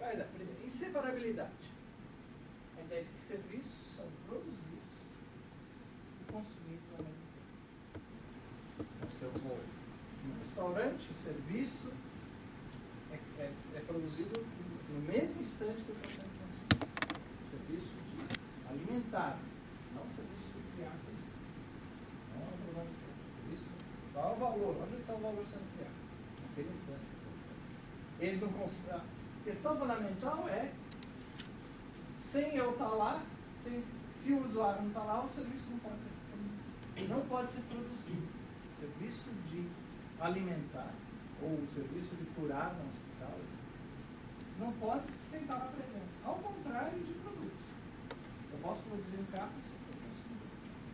Quais é? Primeiro, inseparabilidade. A ideia de que serviços são produzidos e consumidos ao mesmo tempo. Então, se eu vou num restaurante, o serviço é produzido no mesmo instante que eu estou sendo consumido. O serviço de alimentar, não o serviço de criar comida. Não é o problema do serviço. Qual é o valor? Onde está o valor sendo criado? Naquele instante. Eles não consideram. A questão fundamental é, sem eu estar lá, se o usuário não está lá, o serviço não pode ser produzido. Não pode ser produzido. O serviço de alimentar, ou o serviço de curar no hospital, não pode sem estar na presença. Ao contrário de produtos. Eu posso produzir um carro sem ter consumidor.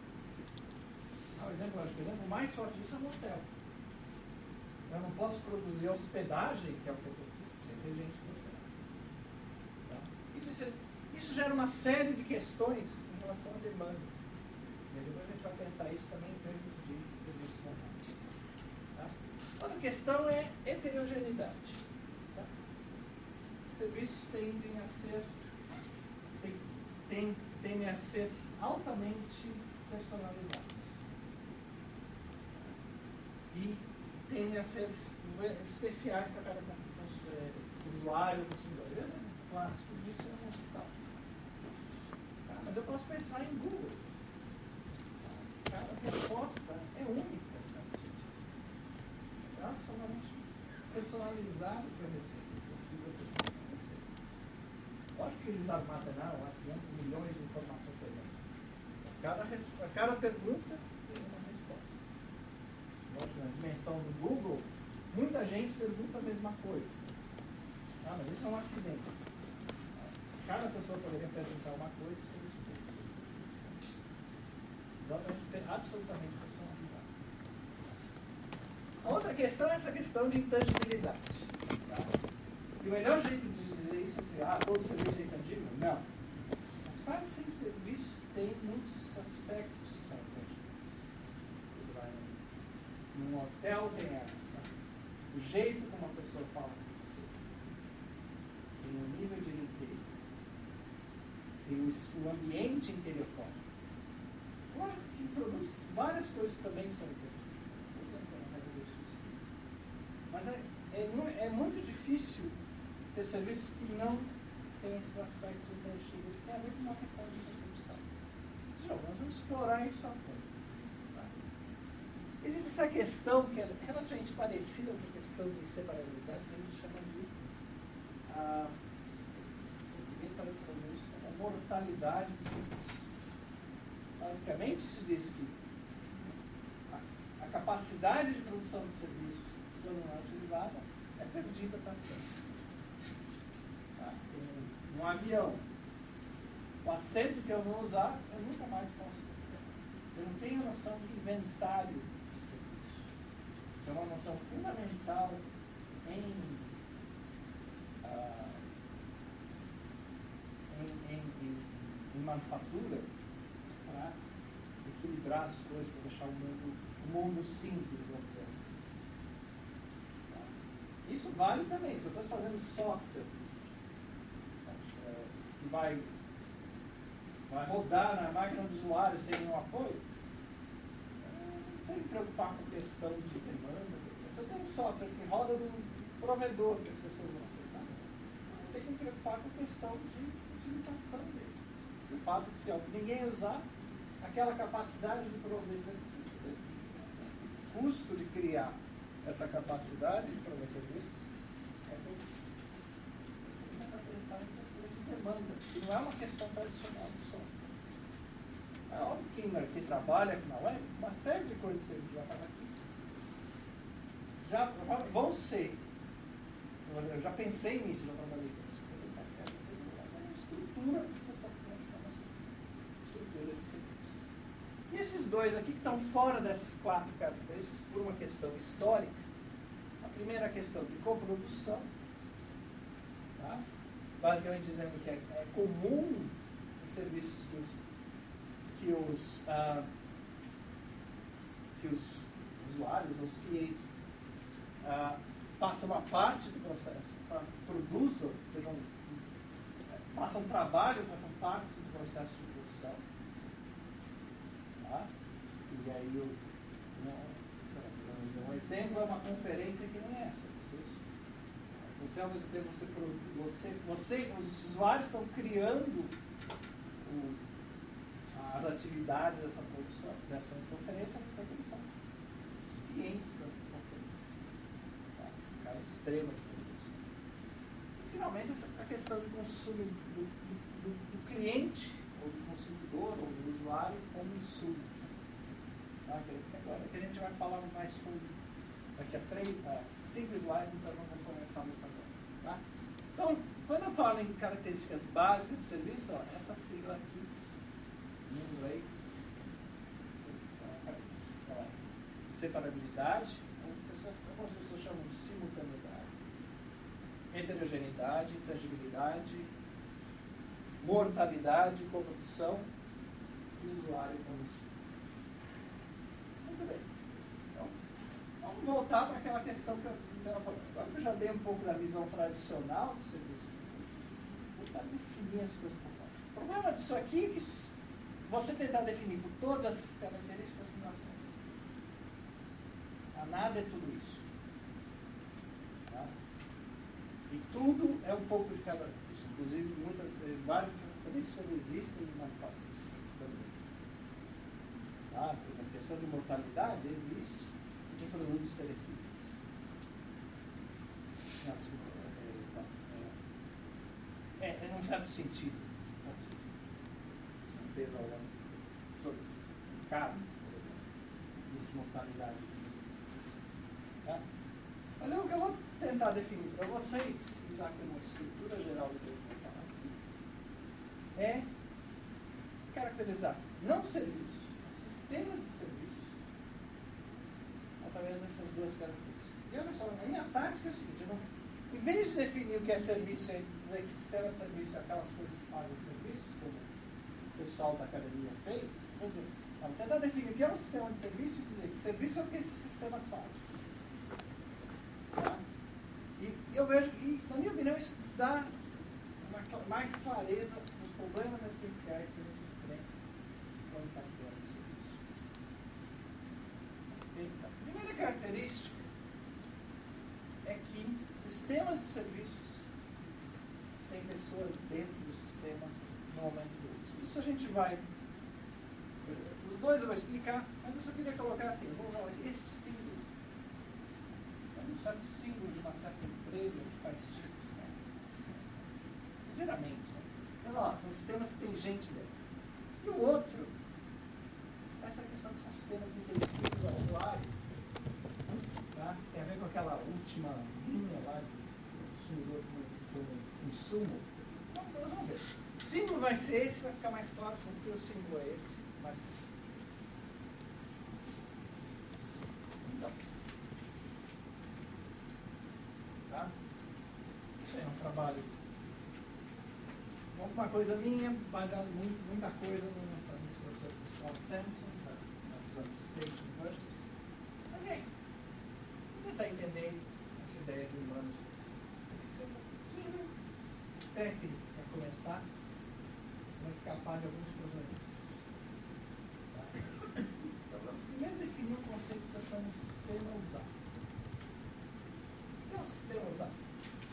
O exemplo mais forte disso é um hotel. Eu não posso produzir hospedagem, que é o que eu estou sem ter gente para hospedar. Tá? Isso gera uma série de questões em relação à demanda. E depois a gente vai pensar isso também em termos de serviços contábeis. Tá? Outra questão é heterogeneidade. Tá? Serviços tendem a ser altamente personalizados. E tendem a ser especiais para cada usuário ou consumidor. O exemplo clássico disso é um hospital. Tá? Mas eu posso pensar em Google. Cada resposta é única. É absolutamente personalizado para receber. Lógico que eles armazenaram lá 500 milhões de informações por ano. Cada pergunta tem uma resposta. Lógico, na dimensão do Google, muita gente pergunta a mesma coisa. Ah, mas isso é um acidente. Cada pessoa poderia perguntar uma coisa e ser diferente. Então, a gente tem absolutamente personalizado. A outra questão é essa questão de intangibilidade. Tá? E o melhor jeito de dizer isso é dizer, todo serviço é intangível? Não. Mas quase sempre serviços têm muitos aspectos que são intangíveis. Você vai num hotel, tem o jeito como a pessoa fala com você, tem o nível de limpeza, tem o ambiente em que ele ocorre. Claro que produz várias coisas também são intangíveis. Mas é muito difícil ter serviços que não têm esses aspectos intangíveis, que tem a ver com uma questão de percepção. Nós vamos explorar isso a fundo. Tá? Existe essa questão que é relativamente parecida com a questão de separabilidade, que a gente chama de a mortalidade do serviço. Basicamente, isso diz que a capacidade de produção de serviços, quando não é utilizada, é perdida para sempre. Um avião, o assento que eu não usar, eu nunca mais posso ter. Eu não tenho noção de inventário de serviços. É uma noção fundamental em manufatura para equilibrar as coisas, para deixar o mundo simples, vamos dizer assim. Tá? Isso vale também. Se eu estou fazendo software que vai rodar na máquina do usuário sem nenhum apoio, não tem que preocupar com questão de demanda. Se eu tenho um software que roda do provedor que as pessoas vão acessar, eu tenho que me preocupar com questão de utilização dele. O fato de, se ninguém usar, aquela capacidade de prover serviços, o custo de criar essa capacidade de prover serviços é pensar em questões de demanda, que não é uma questão tradicional do software. É óbvio que quem trabalha aqui na web, uma série de coisas que a gente já fala aqui, já vão ser, eu já pensei nisso, já trabalhei com isso, uma estrutura que vocês estão falando, estrutura de serviço. E esses dois aqui que estão fora dessas 4 características, por uma questão histórica, a primeira questão de coprodução, tá? Basicamente dizendo que é comum em serviços que os usuários, os clientes, façam uma parte do processo, produzam, sejam façam trabalho, façam parte do processo de produção. Tá? E aí, um exemplo é uma conferência que nem essa. Você, ao mesmo tempo, os usuários estão criando as atividades dessa produção, dessa conferência, eles são clientes da conferência. Tá? Caso extremo de produção. E, finalmente, a questão de consumo do cliente, ou do consumidor, ou do usuário, como insumo. Tá? Agora que a gente vai falar mais sobre, daqui a 5 slides, então não vamos começar muito agora. Tá? Então, quando eu falo em características básicas de serviço, ó, essa sigla aqui, em inglês, separabilidade, algumas pessoas chamam de simultaneidade, heterogeneidade, intangibilidade, mortalidade, corrupção e usuário como insumo. Muito bem. Então, vamos voltar para aquela questão que agora que eu já dei um pouco da visão tradicional do serviço. Vou tentar definir as coisas por mais. O problema disso aqui é que você tentar definir por todas as características não dá certo. A nada é tudo isso. Tá? E tudo é um pouco de cada vez. Inclusive, várias características existem na fábrica também. Tá? A questão de mortalidade existe em produtos perecíveis. Não, desculpa. Em um certo sentido. Não teve sobre carne, por exemplo. Existe mortalidade. Tá? Mas o que eu vou tentar definir para vocês, já que é uma estrutura geral do que eu vou falar aqui, é caracterizar não serviços, mas sistemas de serviços através dessas duas características. E olha só, a minha tática é o seguinte, em vez de definir o que é serviço e dizer que sistema de serviço é aquelas coisas que fazem serviço, como o pessoal da academia fez, vou dizer, vamos tentar definir o que é um sistema de serviço e dizer que serviço é o que esses sistemas fazem. Tá? E eu vejo, e na minha opinião, isso dá mais clareza nos problemas essenciais que a gente enfrenta quando está criando serviço. Então, a primeira característica é que sistemas de serviços têm pessoas dentro do sistema no momento do uso. Isso a gente vai... Os dois eu vou explicar, mas eu só queria colocar assim, vou usar este símbolo. Um certo símbolo de uma certa empresa que faz chips, né? Geralmente, né? Então, ó, são sistemas que tem gente dentro. E o outro, essa questão que são sistemas intensivos ao usuário, tá? Tem a ver com aquela última linha lá do consumidor como insumo. Então, vamos ver. O símbolo vai ser esse, vai ficar mais claro porque o símbolo é esse. Mas... Então. Tá? Isso aí é um trabalho. Uma coisa minha, baseada em muita coisa nesse professor pessoal Samson, da State University. Mas e aí? Vou tentar entender essa ideia de humanos. Ser um pouquinho técnico para começar, para escapar de alguns problemas. Tá? Então, vamos primeiro definir um conceito que eu chamo de sistema usável. O que é um sistema usável?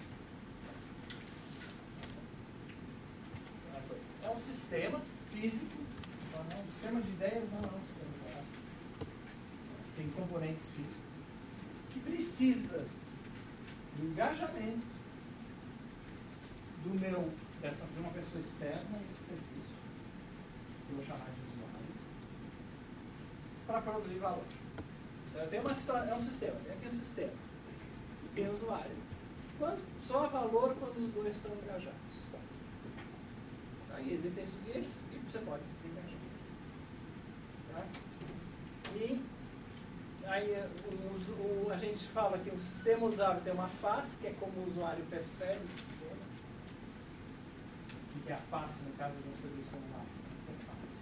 É um sistema físico, então, né? Um sistema de ideias não é um sistema usável. Tem componentes físicos que precisa do engajamento de uma pessoa externa a esse serviço, que eu vou chamar de usuário, para produzir valor. Então, tem uma situação, é um sistema, tem aqui um sistema, e tem o usuário. Só há valor quando os dois estão engajados. Aí existem esses guias e você pode desengajar. Tá? E aí a gente fala que o sistema usável tem uma face, que é como o usuário percebe o sistema. Que é a face, no caso de um serviço online. É face.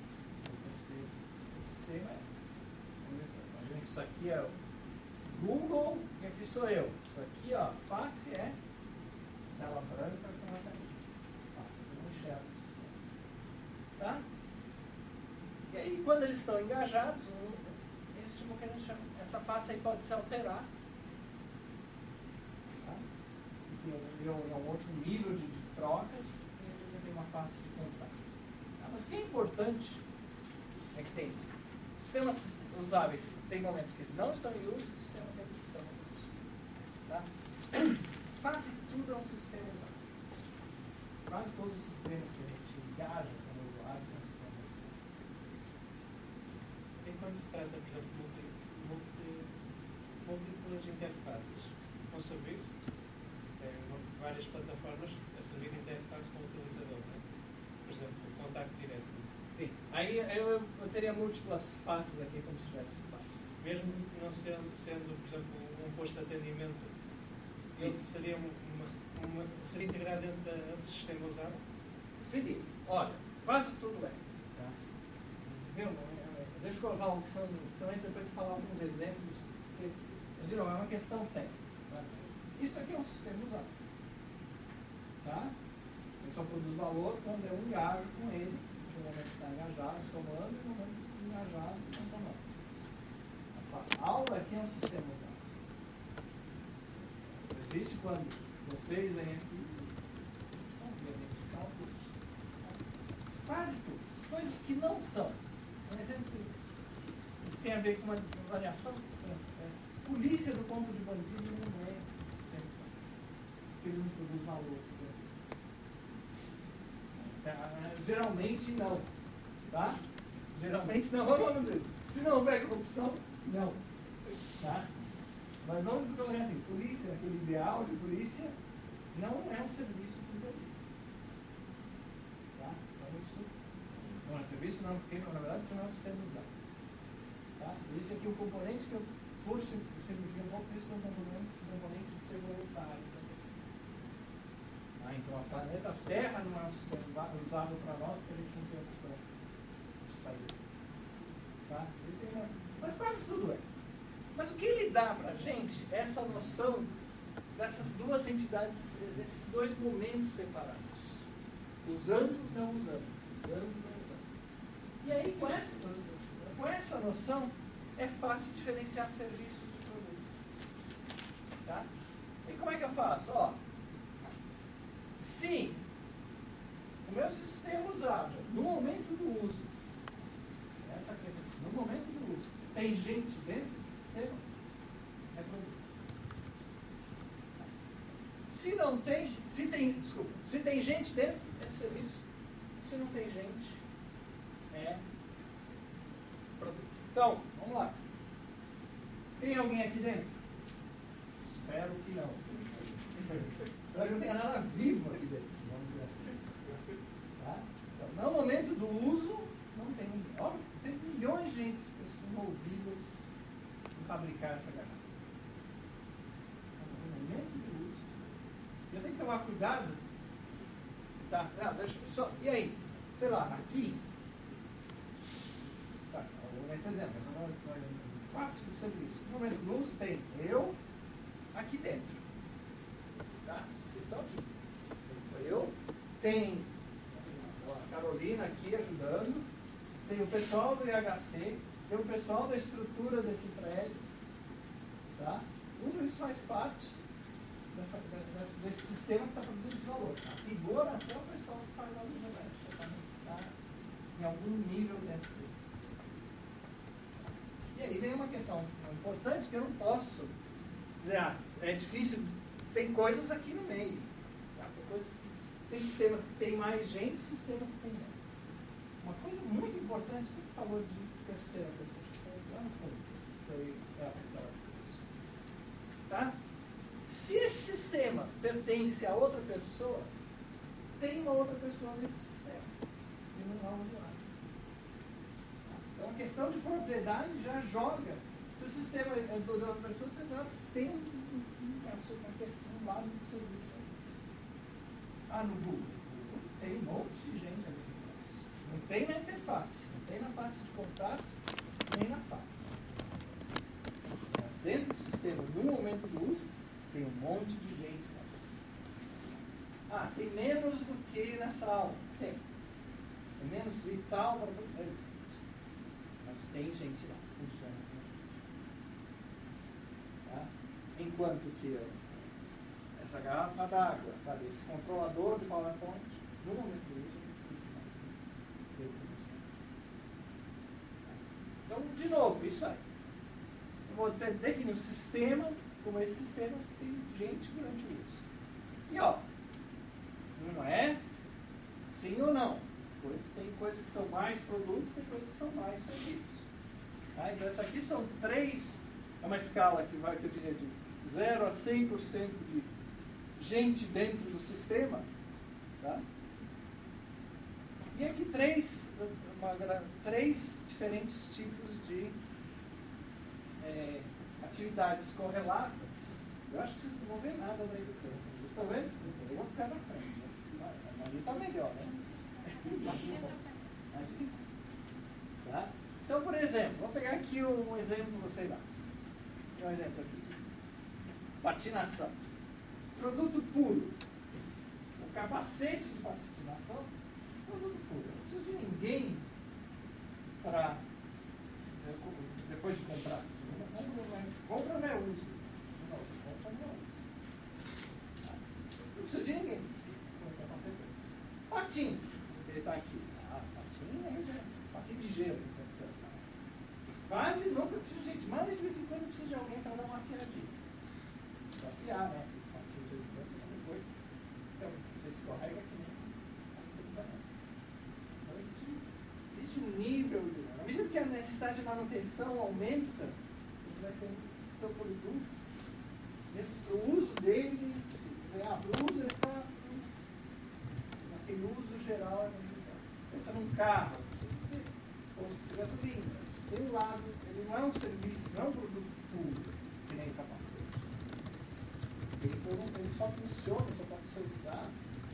O sistema é. Imagina que isso aqui é o Google e aqui sou eu. Isso aqui, ó, face é tela branca com uma carinha. Face. quando eles estão engajados, existe uma que a gente chama, essa face aí pode se alterar. Tá? É um outro nível de trocas, e tem uma face de contato. Tá? Mas o que é importante é que tem sistemas usáveis, tem momentos que eles não estão em uso, e sistemas que eles estão em uso. Tá? Quase tudo é um sistema usável. Quase todos os sistemas que a gente engaja como usuário são sistemas usáveis. E quando se trata, por exemplo, de múltiplas interfaces com serviço, várias plataformas a servir de interface com o utilizador, não é? Por exemplo, o contacto direto. Sim, aí eu teria múltiplas faces aqui, como se tivesse faces. Mesmo não sendo, por exemplo, um posto de atendimento, ele seria seria integrado dentro do sistema usado? Sim, olha, quase tudo é. Tá? Viu? Deixa eu colocar uma questão, depois de falar alguns exemplos, porque, de novo, é uma questão técnica. Tá? Isso aqui é um sistema usado. Tá? Ele só produz valor quando eu engajo com ele, no momento que está engajado, tomando, e no momento que está engajado, não tomando. Essa aula aqui é um sistema usado. Existe quando vocês vêm aqui, quase tudo. Coisas que não são. Um exemplo que tem a ver com uma variação. Polícia do ponto de bandido não é sistema usado. Porque ele não produz valor. Geralmente não. Tá? Geralmente não. Vamos dizer, se não houver corrupção, não. Tá? Mas vamos colocar assim, polícia, aquele ideal de polícia, não é um serviço público. Tá? Então isso não é serviço, não, porque na verdade não é um sistema usado. Tá? Por isso aqui o componente que eu, por simplificar um pouco, isso é um componente de ser voluntário também. Tá? Então a planeta Terra não é um sistema usável para nós, porque a gente não tem opção de sair. Tá? Mas quase tudo é. Mas o que ele dá para a gente é essa noção dessas duas entidades, desses dois momentos separados. Usando e não usando. Usando e não usando. E aí, com essa noção, é fácil diferenciar serviços de produtos. Tá? E como é que eu faço? Ó, se o meu sistema usável, no momento do uso, essa aqui, no momento do uso, tem gente dentro, é produto. Se não tem, se tem gente dentro, é serviço. Se não tem gente, é produto. Então, vamos lá. Tem alguém aqui dentro? Espero que não. Espero que não tenha nada vivo aqui dentro. Vamos dizer assim. Tá? Então, no momento do uso, não tem ninguém. Ó, tem milhões de gente envolvidas fabricar essa garrafa. No momento do uso. Eu tenho que tomar cuidado. Tá? Deixa eu só. E aí? Sei lá, aqui. Tá, eu vou dar esse exemplo. Faço o serviço. No momento do uso tem eu aqui dentro. Tá? Vocês estão aqui. Eu tenho a Carolina aqui ajudando. Tem o pessoal do IHC. Tem o pessoal da estrutura desse prédio, tá? Tudo isso faz parte desse sistema que está produzindo esse valor. A figura até o pessoal que faz a luz elétrica também está em algum nível dentro desse sistema. E aí vem uma questão importante que eu não posso dizer, é difícil, tem coisas aqui no meio. Tá? Tem sistemas que tem mais gente, sistemas que tem menos. Uma coisa muito importante, que ele falou de terceira pessoa, lá no fundo, foi aquela coisa. Tá? Se esse sistema pertence a outra pessoa, tem uma outra pessoa nesse sistema, e não há usuário. Tá? Então a questão de propriedade já joga. Se o sistema é de outra pessoa, você já tem uma lado de serviço. No Google tem um monte de gente ali. Não tem na interface, não tem na face de contato, nem na face. Mas dentro do sistema, no momento do uso, tem um monte de gente. Tem menos do que nessa aula. Tem. É menos vital para Mas tem gente lá, funciona assim. Tá? Enquanto que essa garrafa d'água, sabe, esse controlador de PowerPoint, no momento do uso, então, de novo, isso aí. Eu vou definir um sistema como esses sistemas que tem gente durante o uso. E ó, não é sim ou não. Tem coisas que são mais produtos, tem coisas que são mais serviços. Tá? Então, essa aqui são 3, é uma escala que vai, que eu diria, de 0 a 100% de gente dentro do sistema. Tá? E aqui 3 diferentes tipos de atividades correlatas. Eu acho que vocês não vão ver nada daí do campo. Vocês estão vendo? Eu vou ficar na frente. Né? Ali está melhor, né? Tá? Então, por exemplo, vou pegar aqui um exemplo, sei lá. Um exemplo aqui. Patinação. Produto puro. O capacete de patinação, produto puro. Não precisa de ninguém para, depois de comprar. Compra, não é uso. Não, compra, não é uso. Não precisa de ninguém. Patinho. Ele está aqui. Patinho de gelo. Quase nunca precisa de gente. Mas de vez em quando precisa de alguém para dar uma afiadinha. Para afiar, né? Esse patinho de gelo depois. Então, você escorrega que nem absolutamente. Então, existe um nível de. À medida que a necessidade de manutenção aumenta, você vai ter o seu produto. Mesmo para o uso dele, para o uso dessa. Aquele uso geral é necessário. Pensa num carro, posto de gasolina. Tem um lado, ele não é um serviço, não é um produto puro, que nem capacete. Ele só funciona, só pode ser usado.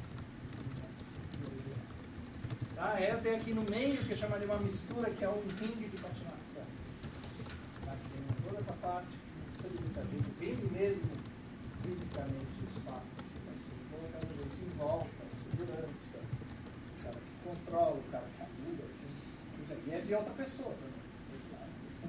Tá? Eu tenho aqui no meio, que eu chamaria uma mistura, que é um ringue de patinação. Tá? Tem toda essa parte, que não precisa de muita gente, ringue mesmo, fisicamente, o espaço. Colocar um jeito em volta, segurança, o cara que controla, o cara que ajuda, e é de outra pessoa também. Esse lado.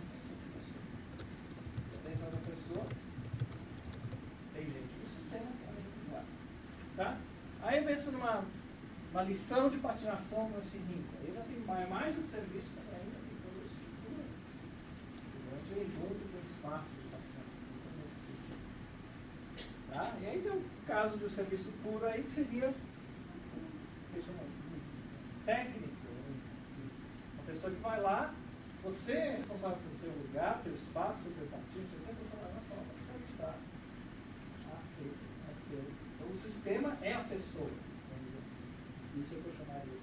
Tem outra pessoa, tem gente do sistema também. Tá? Aí eu penso numa lição de patinação no ringue. Aí já tem mais um serviço também, ainda tem todo esse durante ele junto com o espaço de patinação. Tá? E aí tem o caso de um serviço puro aí, que seria técnico. Uma pessoa que vai lá, você é responsável pelo teu lugar, pelo espaço, pelo partido, você tem a pessoa lá na sala para ajudar a ser. Então o sistema é a pessoa. Isso é o que eu chamaria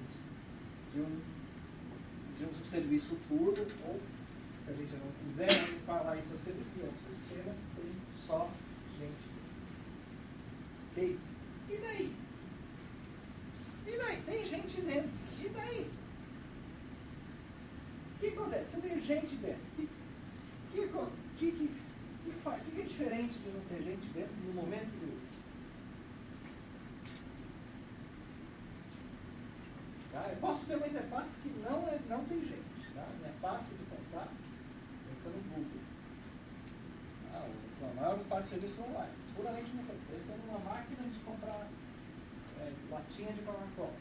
de um serviço puro, ou se a gente não quiser falar isso, é um serviço, é um sistema que tem só gente. Ok? E daí? Tem gente dentro. E daí? O que acontece? Você tem gente dentro. O que é diferente de não ter gente dentro no momento do uso? Tá? Eu posso ter uma interface que não tem gente. Tá? Não é fácil de comprar. Pensa no Google. A maior parte do serviço online. Puramente mecânico. Pensa numa máquina de comprar latinha de Coca-Cola.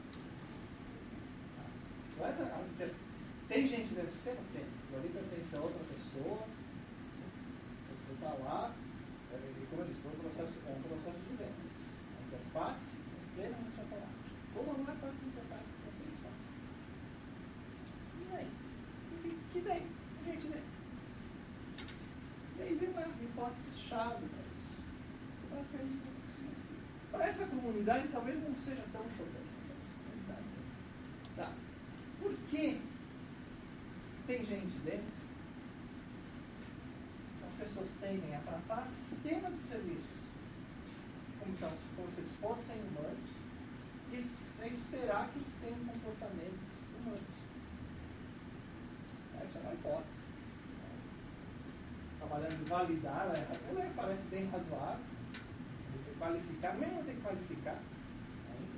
Tem gente dentro do sistema? Tem. O ali pertence a outra pessoa. Você está lá. E como eu disse, é um processo de vendas. A interface é plenamente automática. Como não é parte da interface que vocês fazem? E daí? Que daí? A gente daí? E aí vem uma hipótese-chave para isso. Basicamente, para essa comunidade talvez não seja tão chocante. Tá. Por que tem gente dentro? As pessoas tendem a tratar sistemas de serviço como se eles fossem humanos e esperar que eles tenham comportamentos humanos. Essa é uma hipótese. Trabalhando em validar, ela parece bem razoável. Tem que qualificar, mesmo tem que qualificar ainda.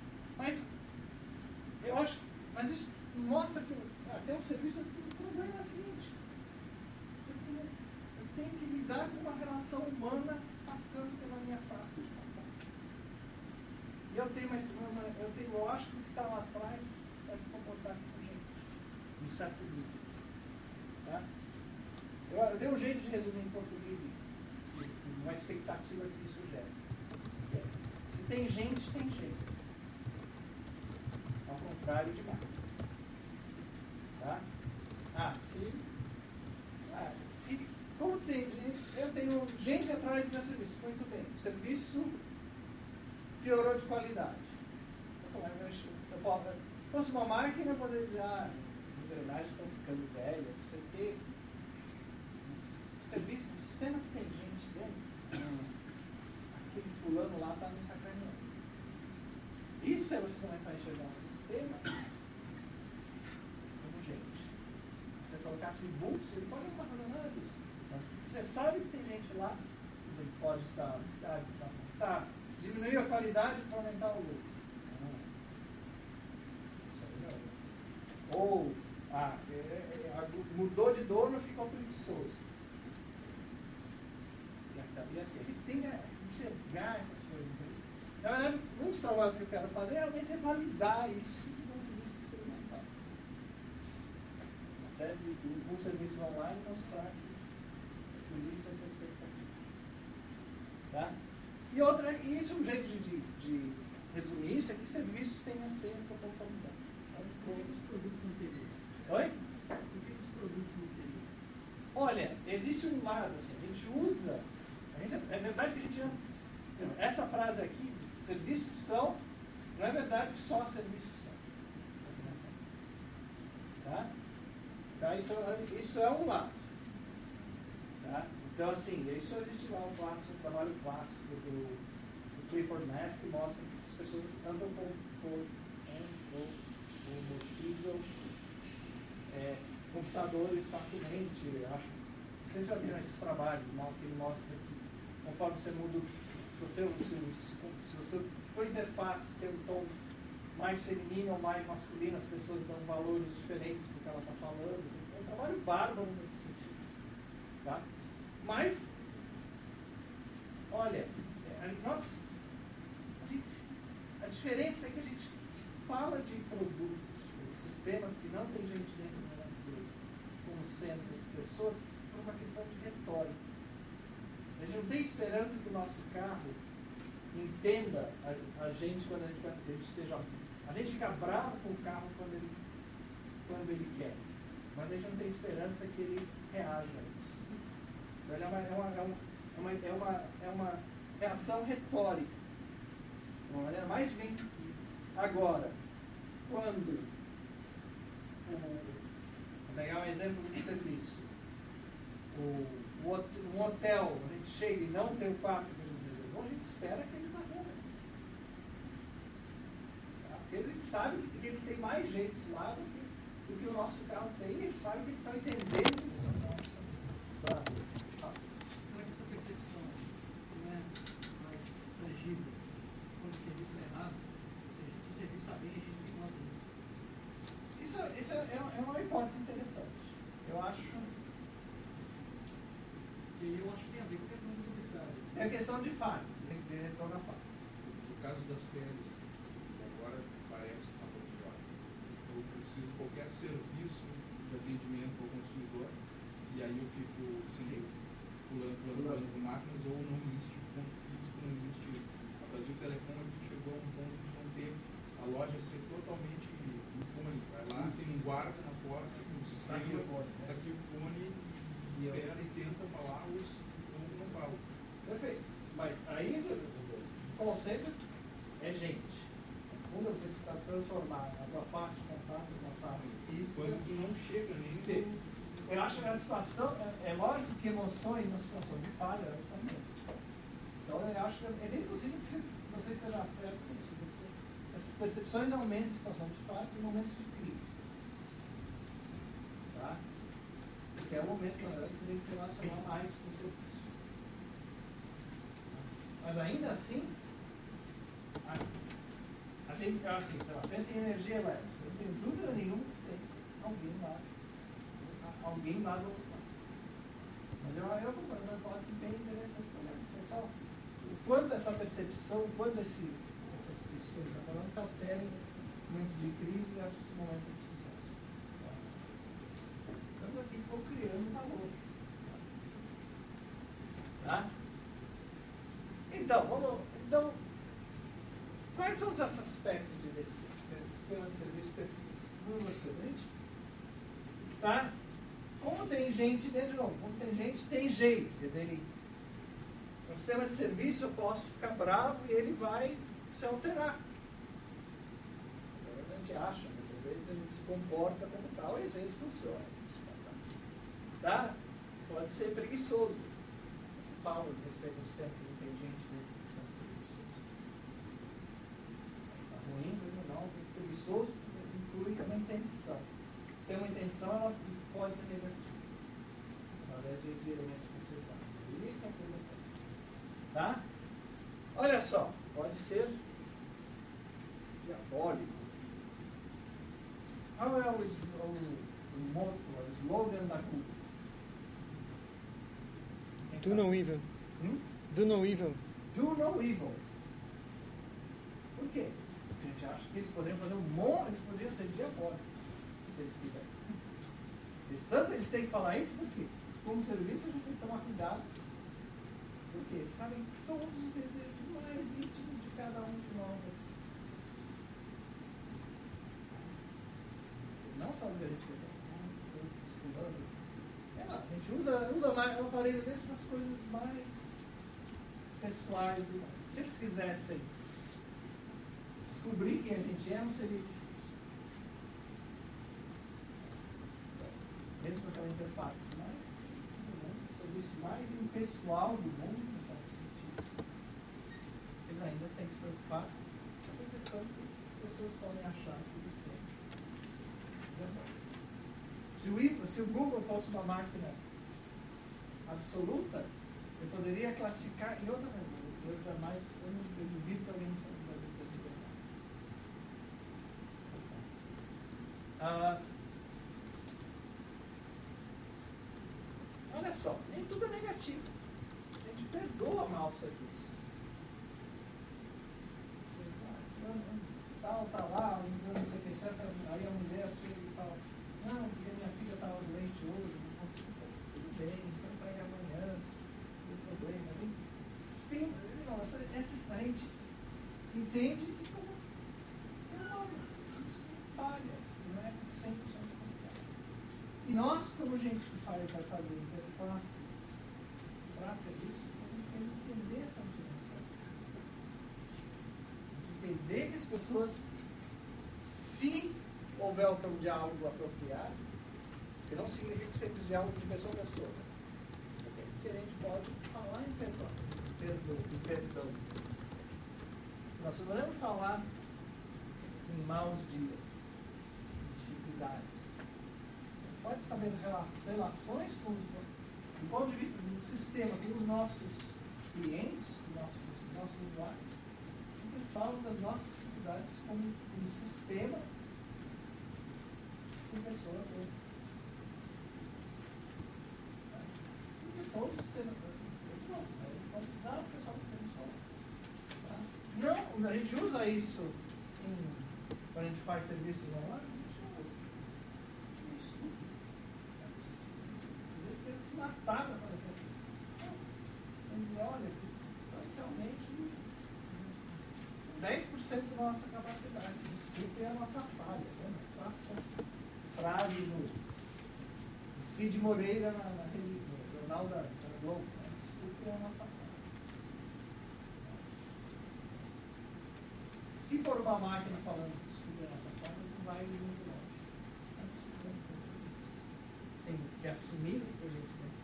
Mas eu acho, mas isso mostra que se é um serviço, o problema é tenho lógico que está lá atrás vai se comportar com gente, um certo nível. Tá? Eu tenho um jeito de resumir em português isso, uma expectativa que isso gera. Se tem gente, tem jeito. Ao contrário de mais. Tá? Como tem gente, eu tenho gente atrás do meu serviço, muito bem. O serviço piorou de qualidade. Se fosse uma máquina, eu poderia dizer, as engrenagens estão ficando velhas, não sei o quê. O serviço, o sistema que tem gente dentro, aquele fulano lá está me sacaneando. Isso é você começar a enxergar o sistema como gente. Você colocar atributos, ele pode não estar fazendo nada disso. Mas você sabe que tem gente lá, ele pode estar diminuir a qualidade para aumentar o lucro. Ou mudou de dono, ficou preguiçoso. E assim, a gente tem que enxergar essas coisas. Na verdade, um dos trabalhos que eu quero fazer realmente é validar isso do ponto de vista experimental. Um serviço online mostrar que existe essa expectativa. Tá? E isso é um jeito de resumir isso, é que serviços têm a ser conformizados. Por que os produtos não teriam? Oi? Por que os produtos não teriam? Olha, existe um lado, assim, a gente usa, é verdade que a gente não, essa frase aqui, de serviços são, não é verdade que só serviços são. Tá? Tá? Isso é um lado. Tá? Então, assim, isso existe lá um trabalho clássico do Clifford Nass que mostra que as pessoas andam por combustível, computadores facilmente, acho. Não sei se já viram esses trabalhos, que ele mostra que conforme você muda, se você for interface ter um tom mais feminino ou mais masculino, as pessoas dão valores diferentes do que ela está falando. É um trabalho bárbaro nesse sentido. Tá? Mas, olha, a diferença é que a gente fala de produtos, sistemas que não tem gente dentro da natureza, como sendo pessoas, por uma questão de retórica. A gente não tem esperança que o nosso carro entenda a gente quando a gente esteja. A gente fica bravo com o carro quando ele quer, mas a gente não tem esperança que ele reaja a isso. É uma reação retórica, de uma maneira mais bem. Agora, quando, vou pegar um exemplo de serviço, um hotel, a gente chega e não tem o quarto que a gente reservou, a gente espera que eles arrumem. Tá? Porque a gente sabe que eles têm mais jeitos lá do que o nosso carro tem, e eles sabem que eles estão entendendo o nosso. Será que essa percepção não é mais tangível quando o serviço está errado? Ou seja, se o serviço está bem, a gente não nota isso. Isso é uma hipótese interessante. Eu acho que tem a ver com a questão dos utilitários. É a questão de fato, tem que retornar a fato. No caso das teles, agora parece que está muito melhor. Eu preciso de qualquer serviço de atendimento ao consumidor e aí eu fico assim, pulando com máquinas ou não existe ponto físico, não existe. A Brasil Telecom chegou a um ponto de não ter a loja ser totalmente no fone. Vai lá, tem um guarda na porta, um sistema, tá aqui o fone, espera e tenta falar, os não falam. Perfeito. Mas aí o conceito é gente. Quando você está transformar a tua face de contato em uma face física. Quando tu não chega nem ter. Eu acho que a situação, é lógico que emoções na situação de falha, elas são mesmo. Então eu acho que é bem possível que você esteja certo nisso. Essas percepções aumentam em situação de falha em momentos de crise. Tá? Porque é o momento, na verdade, que você tem que se relacionar mais com o seu curso. Mas ainda assim, a gente, assim, sei lá, pensa em energia elétrica. Eu não tenho dúvida nenhuma que tem alguém lá do outro lado. Mas eu concordo, uma hipótese bem interessante para isso. É só o quanto essa percepção, o quanto isso que ele está falando se altera em momentos de crise e momentos de sucesso. Estamos aqui criando valor. Tá? Então, quais são os aspectos desse sistema de serviço preciso? Vamos presente? Tá? Como tem gente, de novo, como tem gente, tem jeito. Quer dizer, no sistema de serviço eu posso ficar bravo e ele vai se alterar. A gente acha, muitas vezes a gente se comporta como tal e às vezes funciona. Tá? Pode ser preguiçoso. Eu falo a respeito do sistema que tem gente dentro do sistema preguiçoso. Está ruim, mas não, preguiçoso inclui também intenção. Se tem uma intenção, ela pode ser negativa. Através de elementos conceituais. Tá? Olha só, pode ser diabólico. Qual é o motto, o slogan da culpa? Do no evil. Do no evil. Do no evil. Por quê? Porque a gente acha que eles poderiam fazer eles poderiam ser diabólicos, se eles quisessem. Tanto eles têm que falar isso, porque como serviço a gente tem que tomar cuidado. Porque eles sabem todos os desejos mais íntimos de cada um de nós. Não só o que a gente quer estudando. A gente usa mais o aparelho deles para as coisas mais pessoais do mundo. Se eles quisessem descobrir quem a gente é, não seria difícil. Mesmo com aquela interface mais o serviço mais impessoal do mundo, no certo sentido, eles ainda têm que se preocupar com a percepção que as pessoas podem achar que eles sentem. Se o Google fosse uma máquina absoluta, eu poderia classificar em outra maneira. Eu duvido que alguém não saiba da verdade. Olha só, nem tudo é negativo. A gente perdoa mal o serviço. Tal, tá lá, não sei o que, certo? Aí a mulher chega e fala, não, porque minha filha estava doente hoje, não consigo fazer tudo bem, então entrega amanhã, não tem problema. A gente entende que como falhas, não é 100% confiável. E nós, como gente que vai fazer interfaces para serviços, temos que entender essas dimensões. Entender que as pessoas, se houver um diálogo apropriado, que não significa que seja diálogo de pessoa a pessoa, porque a gente pode falar em perdão. Nós não podemos falar em maus dias, em dificuldades. Pode estabelecer relações com do ponto de vista do sistema, com os nossos clientes, os nossos usuários. A gente fala das nossas dificuldades como sistema com pessoas dentro. Porque todos os sistemas a gente pode usar o pessoal do serviço. Não, a gente usa isso quando a gente faz serviços online. Se matar para fazer isso. Olha, historicamente 10% da nossa capacidade. Desculpe é a nossa falha. Né? Frase do Cid Moreira no jornal da Globo. Né? Desculpe é a nossa falha. Se for uma máquina falando desculpe é a nossa falha, não vai muito longe. Tem que assumir o que a gente tem.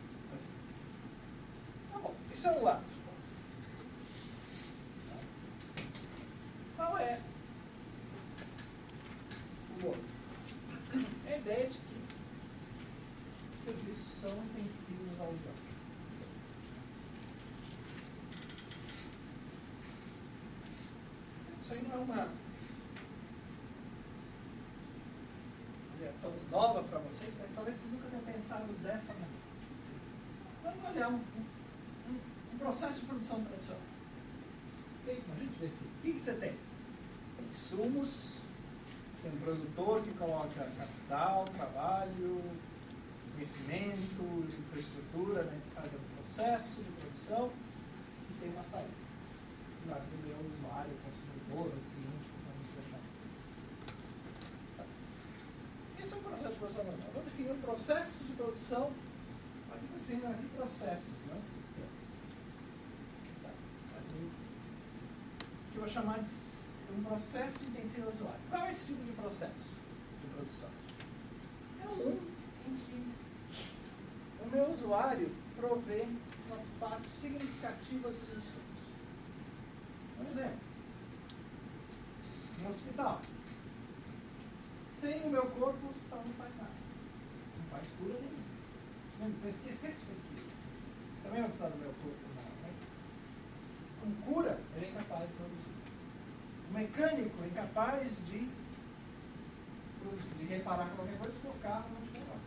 Tá bom, isso é um lado. Qual é o outro? A ideia de que serviços são intensivos ao usuário. Isso aí não é uma ideia tão nova para vocês, mas talvez vocês nunca tenham pensado dessa maneira. Vamos olhar um processo de produção tradicional. A gente define. O que você tem? insumos, tem um produtor que coloca capital, trabalho, conhecimento, infraestrutura, né, que faz o processo de produção, e tem uma saída. Que vai atender o usuário, o consumidor, o cliente, como você chama. Isso é um processo de produção normal. Eu vou definir um processo de produção, aqui estou definindo aqui processos, não sistemas. Tá? Que eu vou chamar de um processo intensivo ao usuário. Qual é esse tipo de processo de produção? É um em que o meu usuário provê uma parte significativa dos insumos. Por exemplo, no hospital. Sem o meu corpo, o hospital não faz nada. Não faz cura nenhuma. Esquece pesquisa. Também não precisa do meu corpo, não. Né? Com cura, ele é incapaz de produzir. O mecânico é incapaz de reparar qualquer coisa se o carro não estiver lá.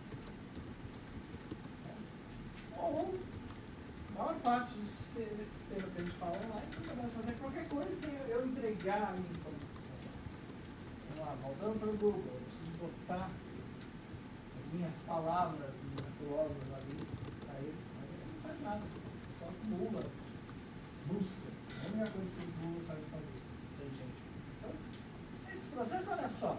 Ou a maior parte dos sistemas que a gente fala online não vai fazer qualquer coisa sem eu entregar a minha informação. Vamos lá, voltando para o Google, eu preciso botar as minhas palavras miraculosas ali para eles, mas ele não faz nada, só acumula, busca. É a única coisa que o Google sabe fazer. Então, esse processo, olha só,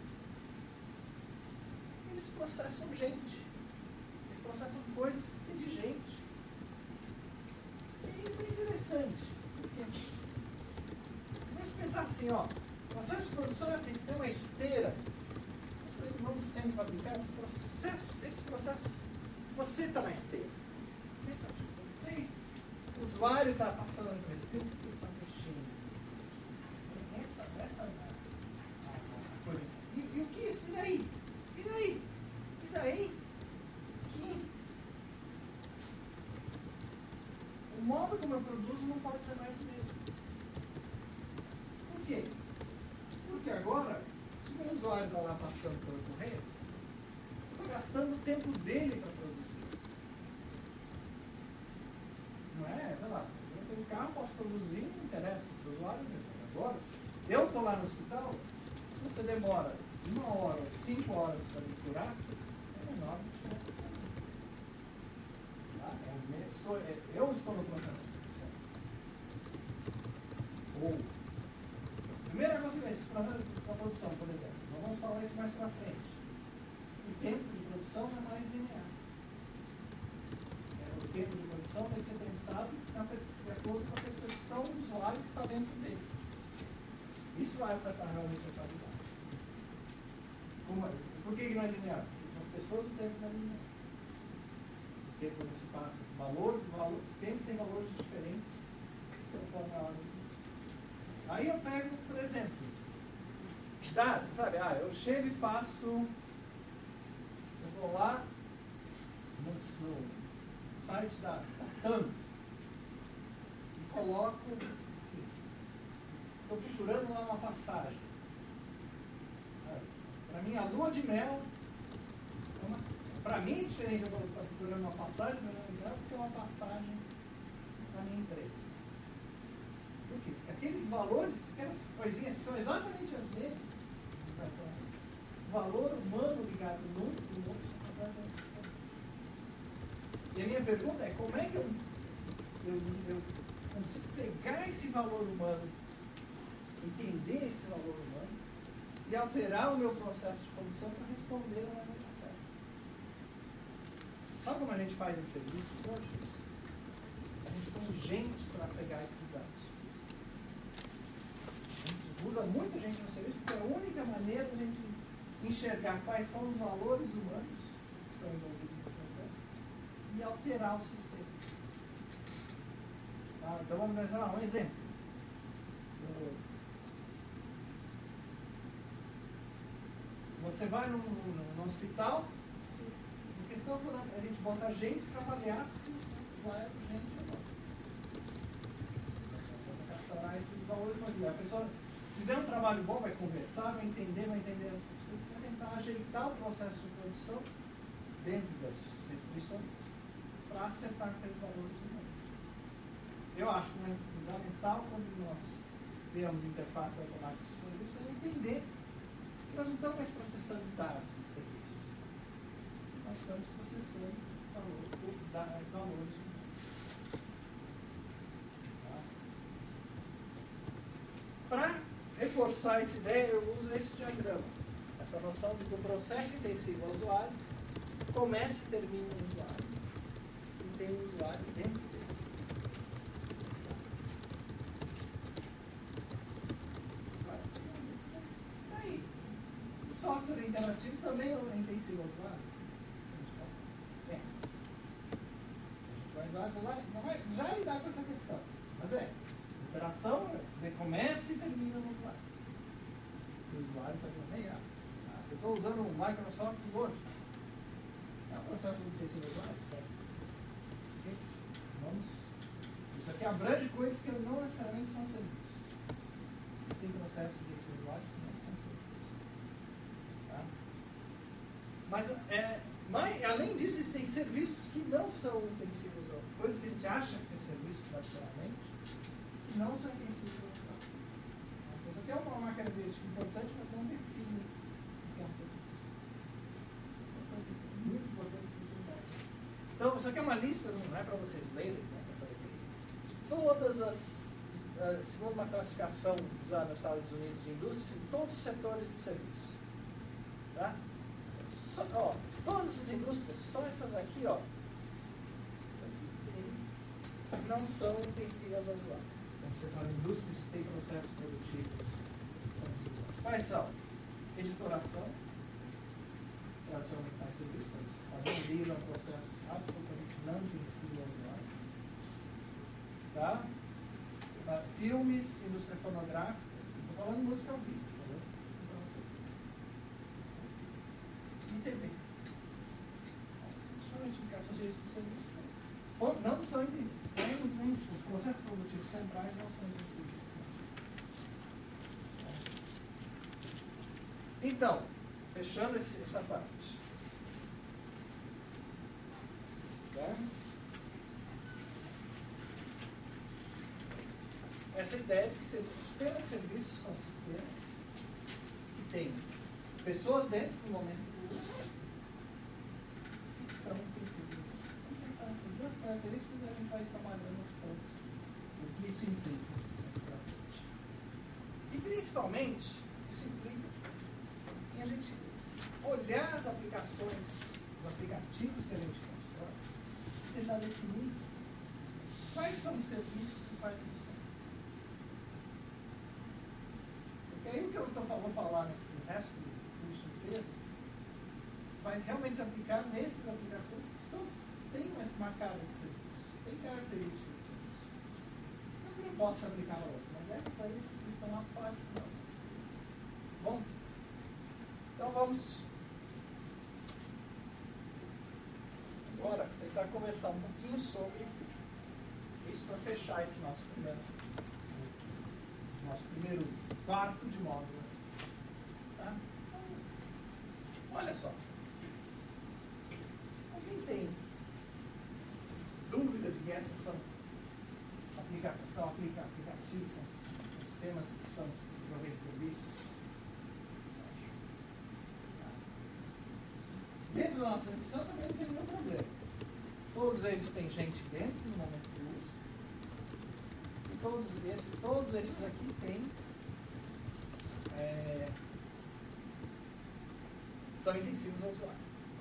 eles processam gente. Eles processam coisas que tem de gente. E isso é interessante. Porque vamos pensar assim, ó. O processo de produção é assim, você tem uma esteira, as coisas vão sendo fabricadas, esse processo, você está na esteira. Pensa assim, o usuário está passando por esse tempo, vocês estão mexendo. Essa a coisa assim. E o que isso? E daí? E daí? E daí? O modo como eu produzo não pode ser mais o mesmo. Por quê? Porque agora, se o meu usuário está lá passando pelo correio, eu estou gastando o tempo dele para produzir. Não é? Sei lá, eu tenho um carro, posso produzir, não interessa para o usuário. Agora, eu estou lá no hospital, se você demora 1 hora ou 5 horas para me curar, é menor diferença para mim. Eu estou no processo de produção. Ou, primeira coisa que esse processo de produção, por exemplo, nós vamos falar isso mais para frente. O tempo de produção é mais linear. O tempo de produção tem que ser pensado de acordo com a percepção do usuário que está dentro dele. Isso vai afetar realmente a qualidade. Por que não é linear? Porque para as pessoas o tempo não é linear. O tempo não se passa. O tempo tem valores diferentes conforme a hora. Aí eu pego, por exemplo, dados, sabe? Eu chego e faço. Eu vou lá no site da TAM e coloco. Assim, estou procurando lá uma passagem. Para mim, a lua de mel. Para mim é diferente eu estar procurando uma passagem, porque é uma passagem para minha empresa. Por quê? Porque aqueles valores, aquelas coisinhas que são exatamente as mesmas, o valor humano ligado no outro são completamente diferentes. E a minha pergunta é, como é que eu consigo pegar esse valor humano, entender esse valor humano, e alterar o meu processo de produção para responder a uma Sabe como a gente faz esse serviço hoje? A gente põe gente para pegar esses dados. A gente usa muita gente no serviço porque é a única maneira de a gente enxergar quais são os valores humanos que estão envolvidos no processo e alterar o sistema. Tá? Então vamos dar um exemplo. Você vai no hospital. A gente bota gente para avaliar se lá é gente ou não. Para capturar esses valores. A pessoa, se fizer um trabalho bom, vai conversar, vai entender essas coisas, vai tentar ajeitar o processo de produção dentro das restrições para acertar aqueles valores humanos. Eu acho que é fundamental quando nós criamos interfaces automáticas de serviço, entender que nós não estamos mais processando dados do serviço. Nós estamos processando valores. Para reforçar essa ideia, eu uso esse diagrama. Essa noção de que o processo intensivo ao usuário começa e termina no usuário. E tem o usuário dentro dele. Mas aí, o software interativo também é intensivo ao usuário? É. A gente vai já lidar com essa questão. Mas interação começa e termina no usuário. O usuário também eu estou usando o Microsoft Word. É um processo de intensivo ao usuário? Isso aqui abrange coisas que não necessariamente são serviços. Tem processos de intensivo ao usuário que não são serviços. Tá? Mas, além disso, existem serviços que não são intensivos ao usuário. Coisas que a gente acha que é serviço tradicionalmente, que não são intensivos ao usuário. Isso aqui é uma característica importante, mas não define o que é um serviço. Muito importante para você entender. Então, isso aqui é uma lista, não é para vocês lerem, né, de todas as, segundo uma classificação usada nos Estados Unidos de indústria, de todos os setores de serviço. Tá? Todas essas indústrias, só essas aqui, não são intensivas ao usuário. Então, as indústrias que têm processos produtivos são intensivas. Quais são? Editoração, tradicionalmente faz serviço, mas um livro é um processo absolutamente não intensivo ao usuário. Tá? Filmes, indústria fonográfica, estou falando de música ao vivo. E TV. Somente associados com serviços. Não são intensivos. Os processos produtivos centrais não são intensivos. Então, fechando essa parte. Tá? Essa ideia de que sistemas de serviços são sistemas que têm pessoas dentro do momento do uso e que são intensivos. Vamos pensar nessas duas características e a gente vai trabalhando aos pontos o que isso implica. E principalmente, isso implica em a gente olhar as aplicações, os aplicativos que a gente constrói e tentar definir quais são os serviços e quais não são. Porque aí o que eu vou falar nesse resto do curso inteiro vai realmente se aplicar nessas aplicações que têm uma cara de serviço, têm características de serviço. Não posso aplicar a outra, mas essas aí ficam na parte final. Bom? Então vamos agora tentar conversar um pouquinho sobre isso para fechar esse nosso primeiro quarto de módulo. Tá? Olha só. Alguém tem dúvida de que essas são aplicativos, são sistemas que são desenvolver serviços? Dentro da nossa discussão também não tem nenhum problema. Todos eles têm gente dentro no momento do uso. E todos esses aqui têm são intensivos ao usuário.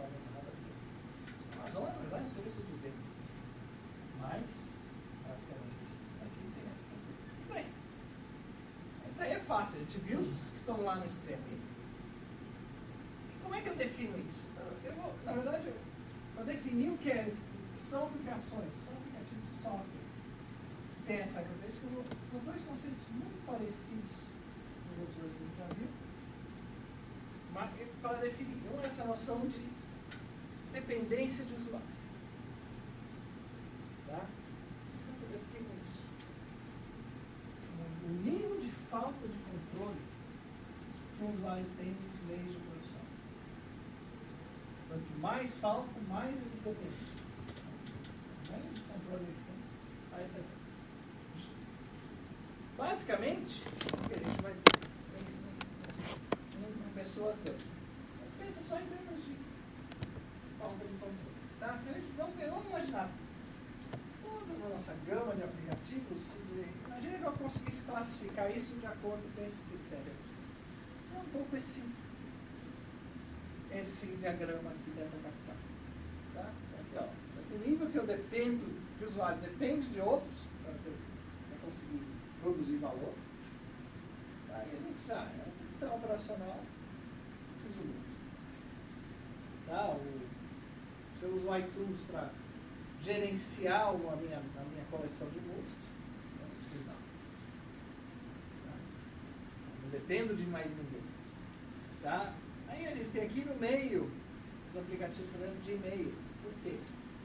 A Amazon, na verdade, é um serviço de dentro. Mas, basicamente, esses aqui tem essa característica. Bem, isso aí é fácil. A gente viu os que estão lá no extremo. Como é que eu defino isso? Na verdade, eu defini o que são aplicações, são aplicativos de software. Tem essa característica. São dois conceitos muito parecidos nos outros dois que a gente já viu. Mas para definir, essa noção de dependência de usuário. Tá? Então, eu defino isso. O nível de falta de controle que o usuário tem nos meios de produção. Quanto mais falta, mais ele depende. Mais controle ele tem, mais depende. Basicamente, o que a gente vai desse critério. É um pouco esse diagrama aqui dentro da capital. Tá? Aqui, ó. O nível que eu dependo, que o usuário depende de outros para conseguir produzir valor. Tá? E a gente sabe, é um sistema operacional, preciso muito. Tá? Se eu uso o iTunes para gerenciar a minha coleção de música, eu não preciso não. Tá? Não dependo de mais ninguém. Tá? Aí a gente tem aqui no meio os aplicativos de e-mail. Por quê?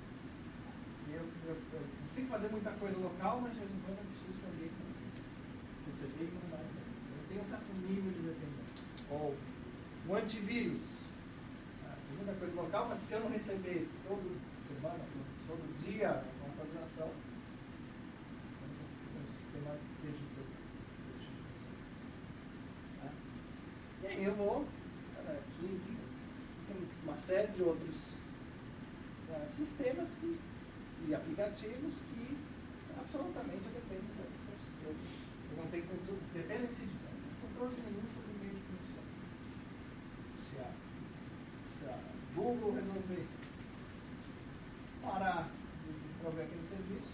Eu consigo fazer muita coisa local, mas de vez em quando eu preciso de alguém para receber e mandar. Eu tenho um certo nível de dependência. Ou o antivírus. Tem muita coisa local, mas se eu não receber toda semana, todo dia, uma atualização, o sistema deixa de ser. Tá? E aí eu vou, aqui tem uma série de outros sistemas e aplicativos que absolutamente dependem de outras pessoas. Eu não tenho controle, depende que se diga, não tenho controle nenhum sobre o meio de produção. Se a Google resolver parar de prover aquele serviço,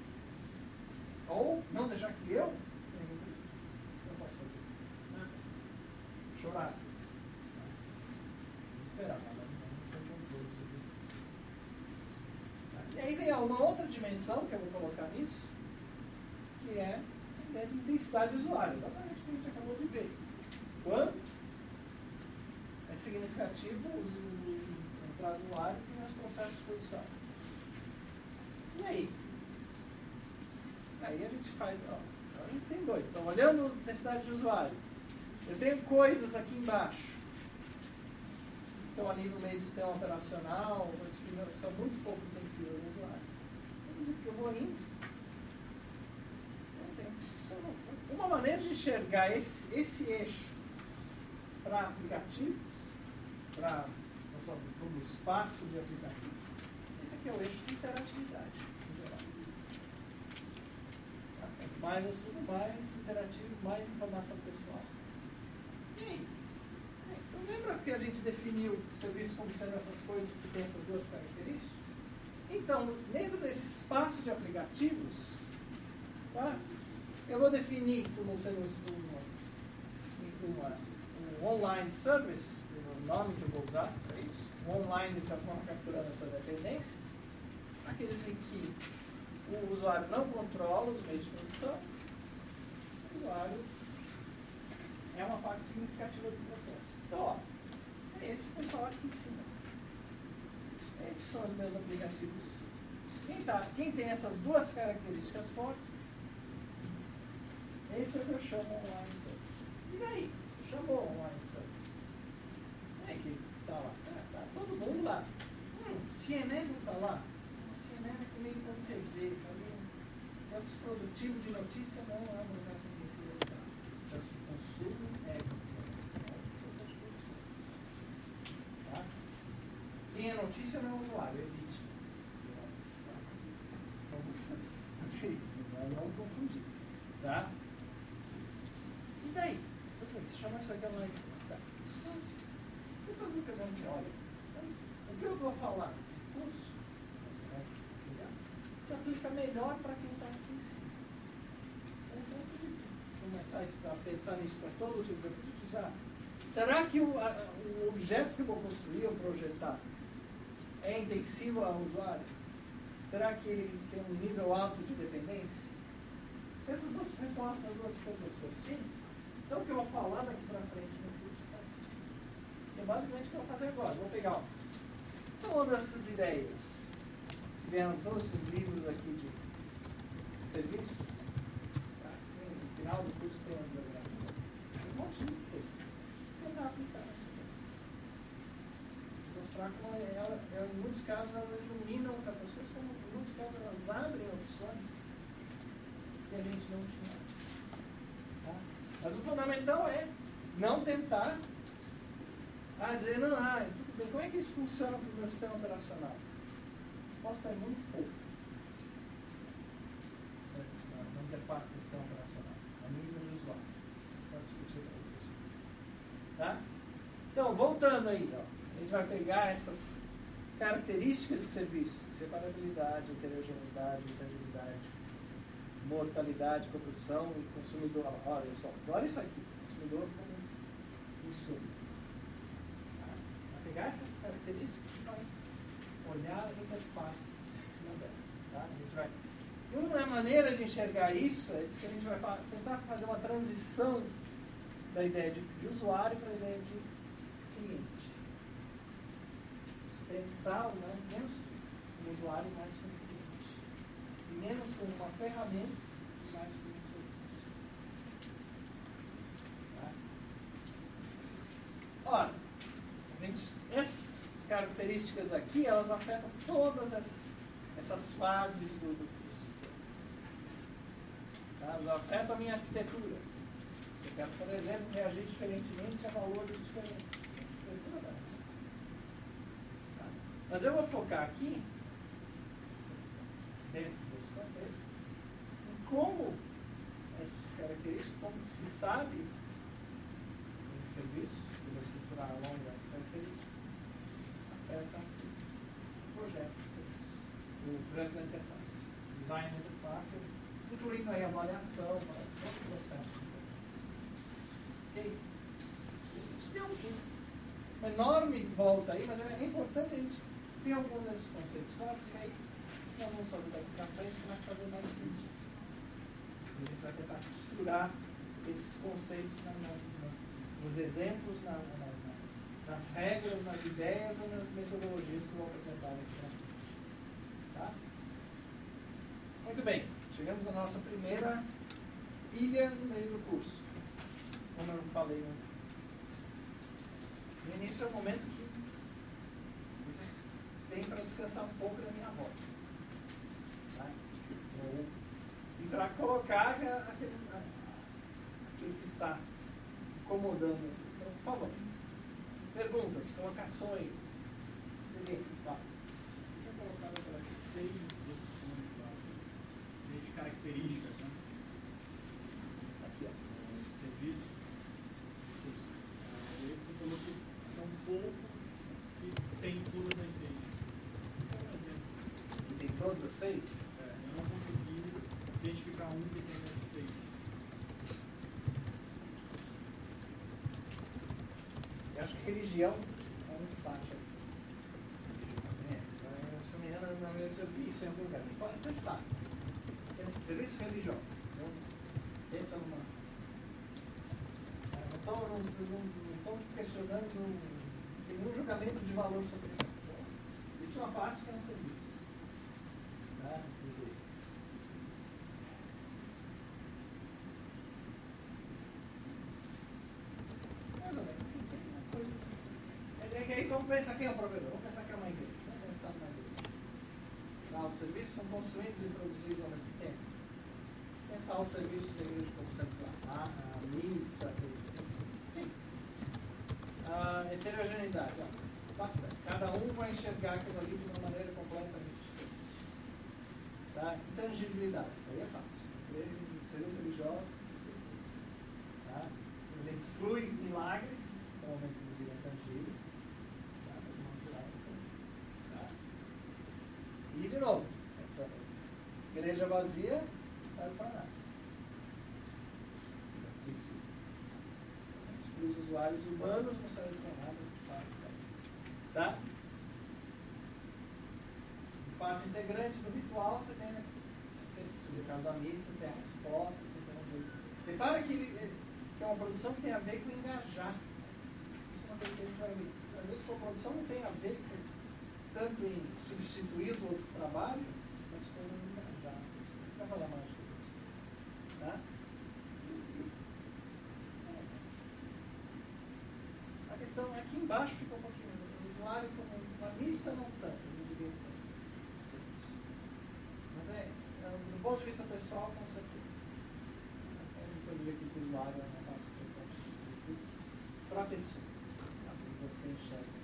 ou não deixar que eu posso fazer nada. Chorar. Desesperar, mas não tem controle sobre isso. E aí vem uma outra dimensão que eu vou colocar nisso, que é a ideia de intensidade de usuário, exatamente o que a gente acabou de ver. Quanto é significativo a entrada do usuário nos meus processos de produção. E aí? Aí a gente faz, a gente tem dois. Então, olhando a intensidade de usuário, eu tenho coisas aqui embaixo. Então, a nível meio do sistema operacional, que são muito pouco intensivas no usuário. Eu vou indo. Uma maneira de enxergar esse eixo para aplicativos, para o espaço de aplicativos, esse aqui é o eixo de interatividade, em geral. Quanto mais eu subo, mais interativo, mais informação pessoal. E aí? Então, lembra que a gente definiu o serviço como sendo essas coisas que têm essas duas características? Então, dentro desse espaço de aplicativos, tá? Eu vou definir como sendo um online service, o nome que eu vou usar para isso. O online, de certa forma, capturando essa dependência. Aqueles em que o usuário não controla os meios de produção, o usuário é uma parte significativa do processo. Então, ó, é esse pessoal aqui em cima. Esses são os meus aplicativos. Quem tem essas duas características fortes, esse é o que eu chamo online service. E daí? Chamou online service. É que está lá. Tá todo mundo lá. CNN não está lá. CNN é que meio como TV, está meio. Processo produtivo de notícia não é um processo intensivo de processo de consumo é tá? Quem é notícia não é o usuário, é vítima. Vamos fazer isso, não confundir. Tá? E daí? Você chama isso aqui online service. Tá? Eu estou me perguntando assim, olha, o que eu vou falar nesse curso se aplica melhor para quem está aqui em cima. Então, antes de começar a pensar nisso para todo tipo de objeto, será que o objeto que eu vou construir ou projetar é intensivo ao usuário? Será que ele tem um nível alto de dependência? Se essas duas respostas, as duas coisas for sim, então o que eu vou falar daqui para frente no curso faz sentido. É basicamente o que eu vou fazer agora. Vou pegar todas essas ideias que vieram, todos esses livros aqui de serviços. Tá? No final do curso tem um diagrama. Tem um monte de coisa. Tentar aplicar essa coisa. Mostrar como em muitos casos, elas iluminam certas coisas, como em muitos casos elas abrem opções que a gente não tinha. Tá? Mas o fundamental é não tentar dizer, não, tudo bem, como é que isso funciona para o meu sistema operacional? A resposta é muito pouco. Na interface do sistema operacional, a nível de usuário. Tá? Então, voltando aí, ó, a gente vai pegar essas características de serviço: separabilidade, heterogeneidade, intangibilidade, mortalidade, coprodução e consumidor. Olha isso aqui, consumidor como insumo. Tá? Vai pegar essas características e vai olhar interfaces em cima delas. Tá? A gente vai... Uma maneira de enxergar isso é que a gente vai tentar fazer uma transição da ideia de usuário para a ideia de cliente. Pensar menos como usuário e mais como cliente. E menos como uma ferramenta e mais como um serviço. Tá? Ora, essas características aqui, elas afetam todas essas fases do sistema. Tá? Elas afetam a minha arquitetura. Eu quero, por exemplo, reagir diferentemente a valores diferentes. Tá? Mas eu vou focar aqui, dentro desse contexto, em como essas características, como se sabe em serviço, eu vou estruturar ao longo dessas características, afetam o projeto de serviço, o projeto da interface. Design da interface, incluindo aí a avaliação, todo o processo. Okay? Isso tem uma enorme volta aí, mas é importante a gente ter alguns desses conceitos claros, que aí nós vamos fazer daqui para frente, começa a fazer mais sentido. A gente vai tentar costurar esses conceitos nos exemplos, nas regras, nas ideias e nas metodologias que eu vou apresentar aqui. Tá? Muito bem, chegamos na nossa primeira ilha no meio do curso. Como eu falei no início, é o momento que vocês têm para descansar um pouco da minha voz. Tá? E para colocar aquilo que está incomodando. Então, por favor, perguntas, colocações, experiências. Tá? Eu tinha colocado aquelas 6 opções, 6 características, né? Aqui, ó. Serviço. Você falou que são poucos que têm todas as 6. Qual é o exemplo? E tem todas as 6? Eu não consegui identificar um que tem as 6. Eu acho que religião é muito baixa. Se não me engano, na minha serviço em algum lugar. Pode testar. Serviços religiosos. Pensa numa. Não estou questionando, não tem nenhum julgamento de valor sobre isso. Isso é uma parte que é um serviço. Tá? Quer dizer, mais ou menos, sim, tem uma coisa. Aí vamos pensar quem é o provedor, vamos pensar que é uma igreja. Vamos pensar numa igreja. Os serviços são construídos e produzidos ao mesmo tempo. Pensar os serviços da igreja como sendo a missa, sim. A heterogeneidade, bastante. Cada um vai enxergar aquilo ali de uma maneira completamente diferente. Tá? Intangibilidade, isso aí é fácil. Serviços religiosos. Tá? Se a gente exclui milagres, provavelmente viriam intangíveis. Tá? E de novo, essa igreja vazia vai parar. Os usuários humanos não servem para nada. Tá? Parte integrante do ritual, você tem no caso da missa, tem a resposta, você tem uma coisa. Repara que é uma produção que tem a ver com engajar. Isso é uma coisa que a gente vai ver. Às vezes a produção não tem a ver tanto em substituir o outro trabalho, mas com engajar. Vai falar mais sobre isso. Tá? A questão é aqui embaixo fica um pouquinho. O usuário como uma missa não tanto, não diria tanto. Mas do ponto de vista pessoal, com certeza. Eu não estou dizendo que o usuário é uma parte importante para a pessoa. Você enxerga.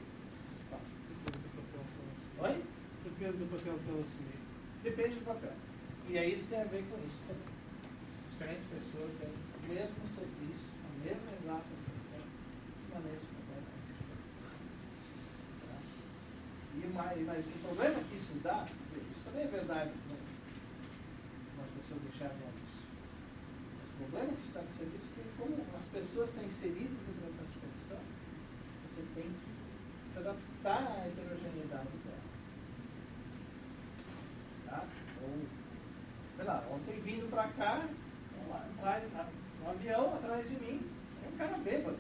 Oi? Depende do papel que ela assumir. Depende do papel. E é isso que tem a ver com isso também. Diferentes pessoas têm o mesmo serviço, a mesma exata situação, de maneira Mas o problema que isso dá, isso também é verdade, né? As pessoas enxergam isso. Mas o problema que isso dá no serviço é que, como as pessoas estão inseridas no processo de produção, você tem que se adaptar à heterogeneidade delas. Tá? Ou, sei lá, ontem vindo para cá, um avião atrás de mim, tem um cara bêbado.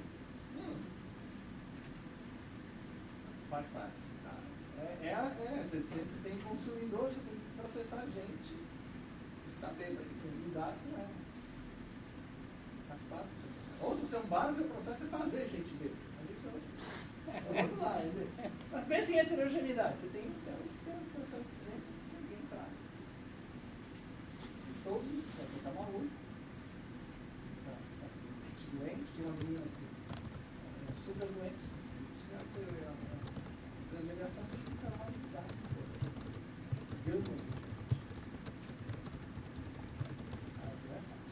Faz parte. Tá? Você tem consumidor, você tem que processar gente que está bêbado, tem que lidar com ela. Faz parte. Ou se você é um bar, o seu processo é fazer gente bêbada. Mas isso é outro lado. Mas pense em heterogeneidade. Você tem um sistema de situação extrema que ninguém traz. E todos, você está maluco. Tá doente, tinha uma menina que super doente. A transmigração tem que ficar mal de idade. Viu? Não é fácil.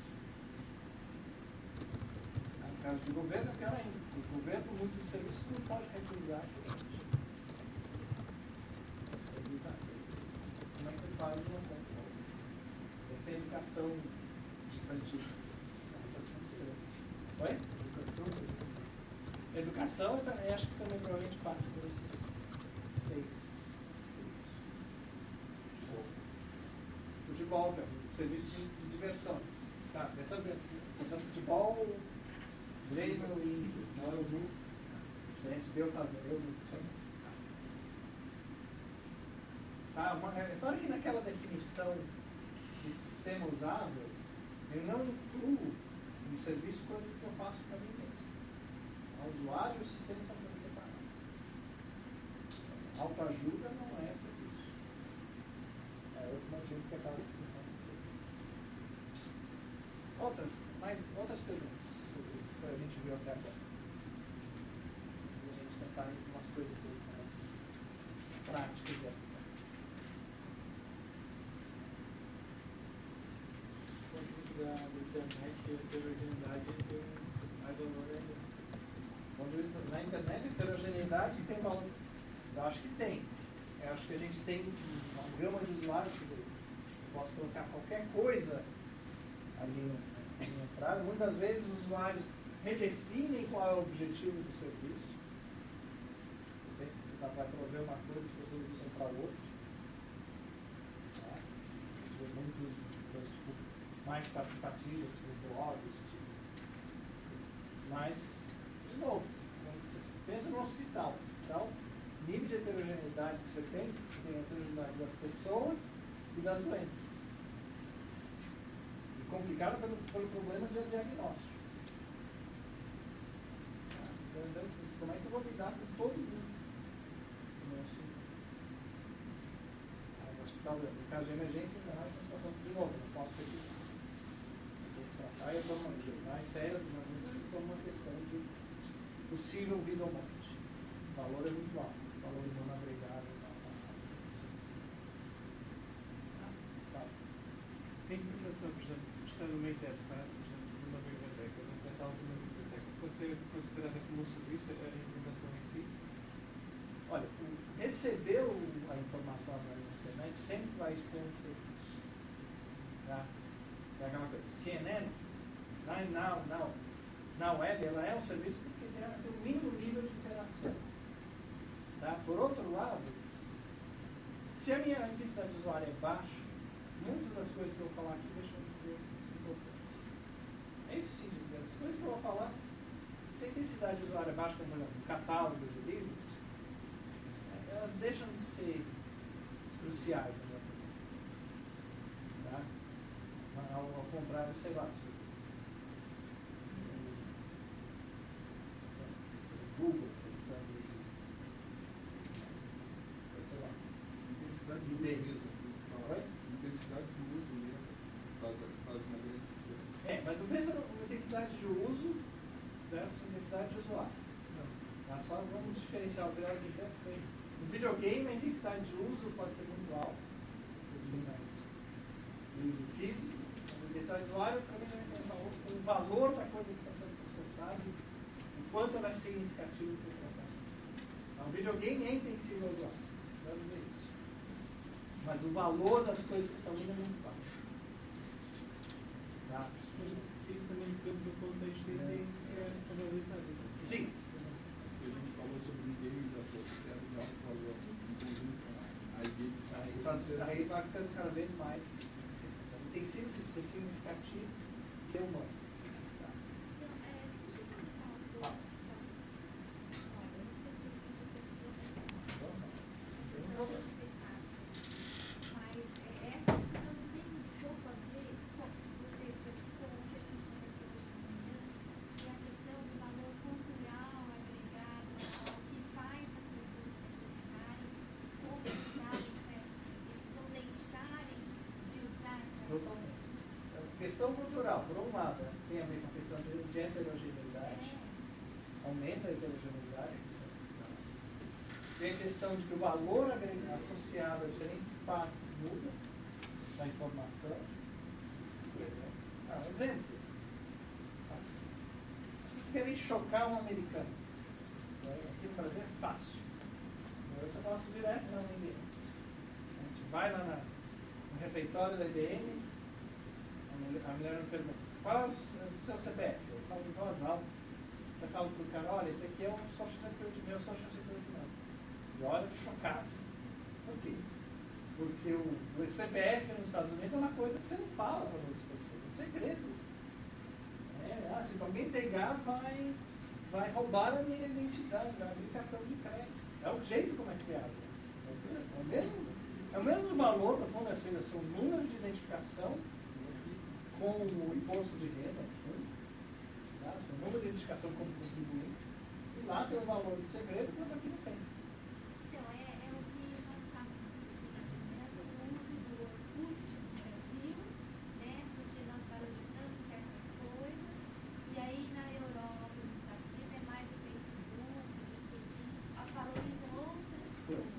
No caso do governo, é pior ainda. O governo, muitos serviços, não pode recusar cliente. Como é que você faz de uma conta? Tem que ser educação infantil. Oi? Educação, eu também acho que também provavelmente passa por esses 6. Futebol, que é um serviço de diversão. Tá, pensando em futebol, Grêmio e Inter, não é o jogo. A gente deu fazer, eu tá, é claro que naquela definição de sistema usável, eu não incluo no serviço coisas que eu faço para mim mesmo. O usuário e o sistema são coisas separadas. Autoajuda não é serviço. É outro motivo que acaba distinção de serviço. Outras perguntas sobre o que a gente viu até agora. A gente tentar ir com umas coisas um pouco mais práticas e aplicadas. Do ponto de vista da internet, a heterogeneidade tem mais valor ainda. Na internet, a heterogeneidade tem valor. Eu acho que tem. Eu acho que a gente tem uma gama de usuários. Quer dizer, eu posso colocar qualquer coisa ali na entrada. Muitas vezes os usuários redefinem qual é o objetivo do serviço. Você pensa que você vai prover uma coisa que você usa para outra. Tá? Muitos tipo, mais participativos, tipo blogs. Mas de novo, pensa no hospital. Nível de heterogeneidade que você tem a heterogeneidade das pessoas e das doenças. E complicado pelo problema de diagnóstico. Então, como é que eu vou lidar com todo mundo? No hospital, no caso de emergência, não é uma situação de novo, não posso repetir. Aí eu tomo mais sério, eu tomo uma questão de possível vida ou morte. O valor é muito alto. O valor humano agregado é tá. Tem informação, por exemplo, está numa interface, por exemplo, numa biblioteca, no catálogo de uma biblioteca, pode ser considerada como um serviço a informação em si? Olha, receber a informação na internet sempre vai ser um serviço. Tá? É aquela coisa. CNN, na web, ela é um serviço porque tem um mínimo nível de interação. Tá? Por outro lado, se a minha intensidade de usuário é baixa, muitas das coisas que eu vou falar aqui deixam de ter importância. É isso sim, as coisas que eu vou falar, se a intensidade de usuário é baixa, como por exemplo, um catálogo de livros, elas deixam de ser cruciais na minha opinião. Tá? Ao contrário, sei lá, Google, pensando em, sei lá, Intensidade de uso mesmo. Oi? Intensidade de uso mesmo faz uma grande diferença. Mas não pensa na intensidade de uso versus intensidade de usuário. Não. Só vamos diferenciar o grau de tempo. No videogame, a intensidade de uso pode ser muito alta. No uso físico, a intensidade de usuário, para mim, o valor da coisa que está sendo processada, o quanto ela é significativa para o processo. Então, o videogame é intensivo ao usuário. traduzir isso. Mas o valor das coisas que estão indo é muito baixo. Tá? Isso também depende do contexto em que é analisado. Sim. A gente falou sobre o e-mail da prospera de alto valor em conjunto com a e-mail. Aí vai ficando cada vez mais. Tem sido significativo ter humano. Tá? Totalmente. A questão cultural, por um lado, tem a ver com a questão de heterogeneidade, aumenta a heterogeneidade. Tem a questão de que o valor associado a diferentes partes muda da informação. Um exemplo. Se vocês querem chocar um americano, aqui no Brasil é fácil. Eu faço direto na IBM. A gente vai lá no refeitório da IBM, a mulher me pergunta, qual é o seu CPF? Eu falo em voz alta. Eu falo para o cara, olha, esse aqui é o Social Security, meu Social Security number. E olha, chocado. Por quê? Porque o CPF nos Estados Unidos é uma coisa que você não fala para outras pessoas, é segredo. Se alguém pegar, vai roubar a minha identidade, vai abrir cartão de crédito. É o jeito como é criado. É o mesmo valor, no fundo, assim, é o número de identificação com o imposto de renda, tá? O número de identificação como contribuinte, e lá tem o valor do segredo, mas aqui não tem. Então, é o que nós estávamos discutindo mesmo, o uso do Orkut no Brasil, né, porque nós valorizamos certas coisas, e aí na Europa, nos Estados Unidos, é mais o Facebook, o LinkedIn, valorizam outras coisas.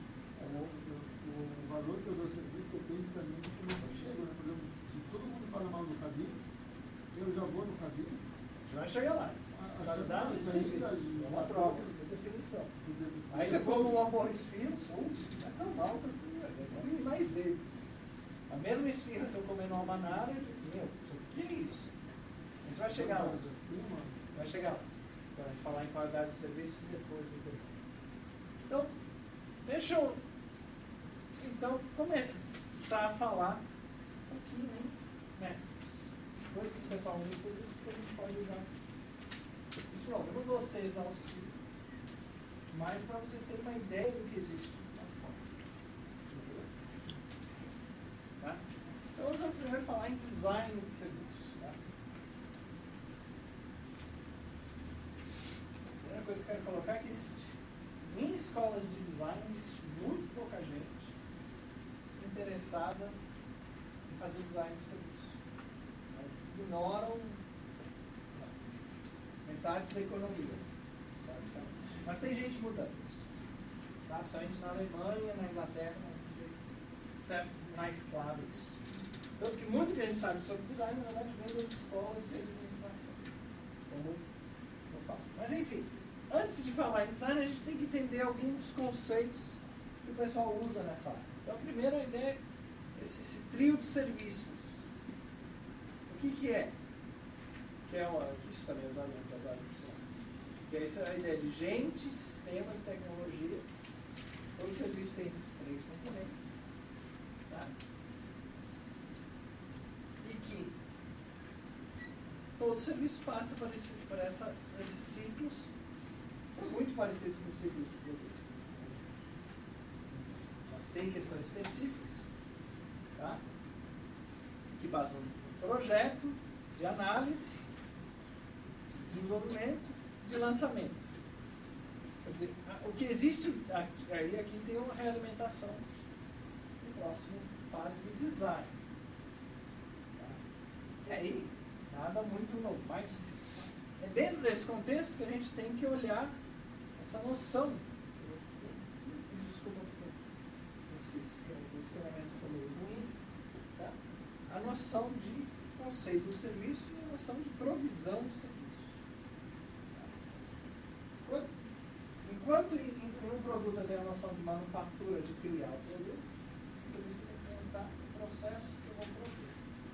O valor que eu dou serviço depende também do que eu chego, né? Por exemplo, se todo mundo fala mal no Cabine, eu já vou no Cabine. A gente vai chegar lá. Já dá é uma troca de definição. Aí você for num amor esfirra, vai tão mal para tu, vai comer mais vezes. A mesma esfirra, se eu comer numa banana, eu digo, meu, o que é isso? A gente vai chegar lá. Vai chegar lá. Para a gente falar em qualidade de serviços depois do. Então, deixa eu começar a falar um pouquinho em métodos. Depois que o pessoal usa serviços que a gente pode usar. Bom, eu não vou ser exaustivo, mas para vocês terem uma ideia do que existe. Tá? Então, eu vou primeiro falar em design de serviços. Tá? A primeira coisa que eu quero colocar é que existe, em escolas de design, existe muito pouca gente interessada em fazer design de serviços. Eles ignoram metade da economia, basicamente. Mas tem gente mudando isso. Tá? Principalmente na Alemanha, na Inglaterra, certo? Mais claro isso. Tanto que muito que a gente sabe sobre design, na verdade, vem das escolas de administração. Como eu falo. Mas enfim, antes de falar em design, a gente tem que entender alguns conceitos que o pessoal usa nessa área. Então, a primeira ideia é esse trio de serviços. O que é? Que é isso também é usado muito agora, que essa é a ideia de gente, sistemas e tecnologia. Todo serviço tem esses três componentes. Tá? E que todo serviço passa por esses ciclos, são muito parecidos com os ciclos de produto. Mas tem questões específicas, tá? Que basam no projeto, de análise, desenvolvimento, de lançamento. Quer dizer, o que existe aqui tem uma realimentação no próximo fase de design. Tá? E aí, nada muito novo, mas é dentro desse contexto que a gente tem que olhar essa noção. Desculpa, esse escrevimento foi meio ruim. Tá? A noção de conceito do serviço e a noção de provisão do serviço. Enquanto em um produto produto, eu tenho a noção de manufatura, de criar o produto. O serviço tem que pensar no processo que eu vou prover.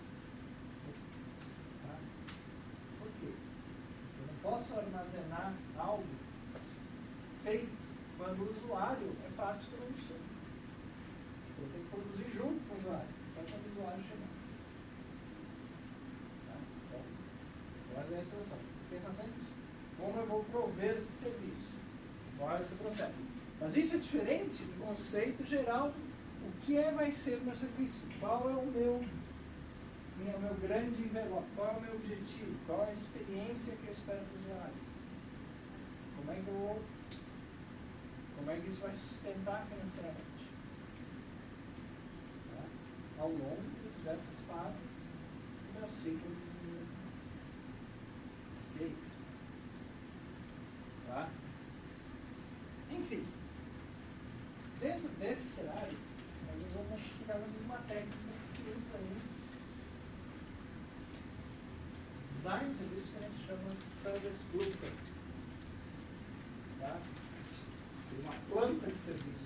Tá? Por quê? Eu não posso armazenar algo feito quando o usuário é parte do meu insumo. Eu tenho que produzir junto com o usuário, só quando o usuário chegar. Tá? Então, guarda essa noção. Pensa sempre nisso. Como eu vou prover esse serviço? Qual é esse processo? Mas isso é diferente do conceito geral do o que vai ser o meu serviço, qual é o meu grande envelope, qual é o meu objetivo, qual é a experiência que eu espero do usuário. Como é que isso vai sustentar financeiramente? Tá? Ao longo das diversas fases do meu ciclo de desenvolvimento. Ok? Tá? Enfim, dentro desse cenário, nós vamos explicar uma técnica que se usa em design de serviço que a gente chama de service blueprint. Tá? Uma planta de serviço.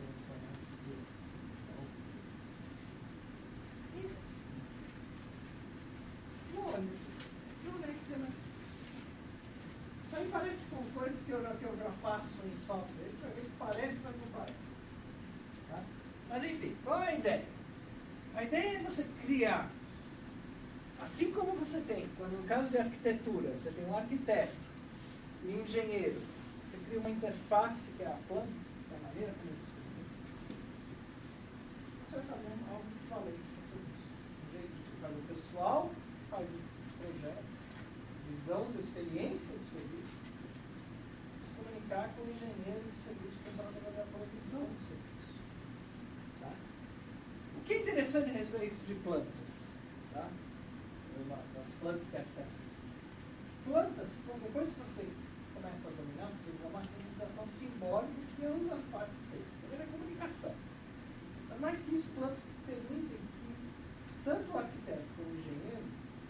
Isso aí parece com coisas que eu já faço em software. Parece, mas não parece. Tá? Mas enfim, qual é a ideia? A ideia é você criar, assim como você tem, quando no caso de arquitetura, você tem um arquiteto e um engenheiro, você cria uma interface que é a planta, que é a maneira como isso você vai fazer algo equivalente para o serviço. Um jeito de fazer o pessoal, faz o projeto, visão da experiência do serviço, se comunicar com o engenheiro do serviço, o pessoal vai fazer a provisão do serviço. Tá? O que é interessante a respeito de plantas? Tá? Das plantas que arquitetos. Plantas, depois que você começa a dominar, você usa uma organização simbólica que é uma das partes que tem. Primeiro é a comunicação. Mas mais que isso, plantas permitem que tanto o arquiteto como o engenheiro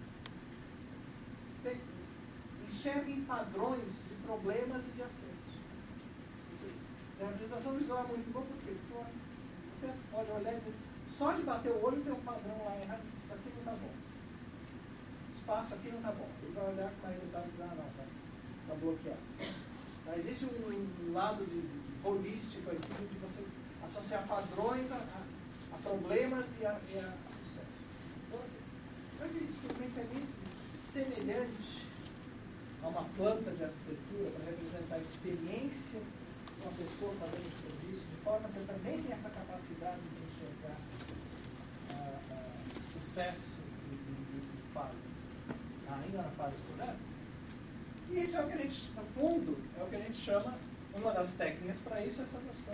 enxerguem padrões de problemas e de acertos. A representação visual é muito boa porque o arquiteto pode olhar e dizer, só de bater o olho tem um padrão lá errado, isso aqui não está bom. O espaço aqui não está bom. Ele vai olhar com mais detalhes e dizer, não, está bloqueado. Mas existe um lado de holístico aqui de você associar padrões a problemas e a sucesso. Então, assim, eu acredito que um mecanismo semelhante a uma planta de arquitetura para representar a experiência de uma pessoa fazendo o serviço, de forma que eu também tenha essa capacidade de enxergar sucesso e falha, ainda na fase do projeto. E isso é o que a gente, no fundo, é o que a gente chama, uma das técnicas para isso, essa noção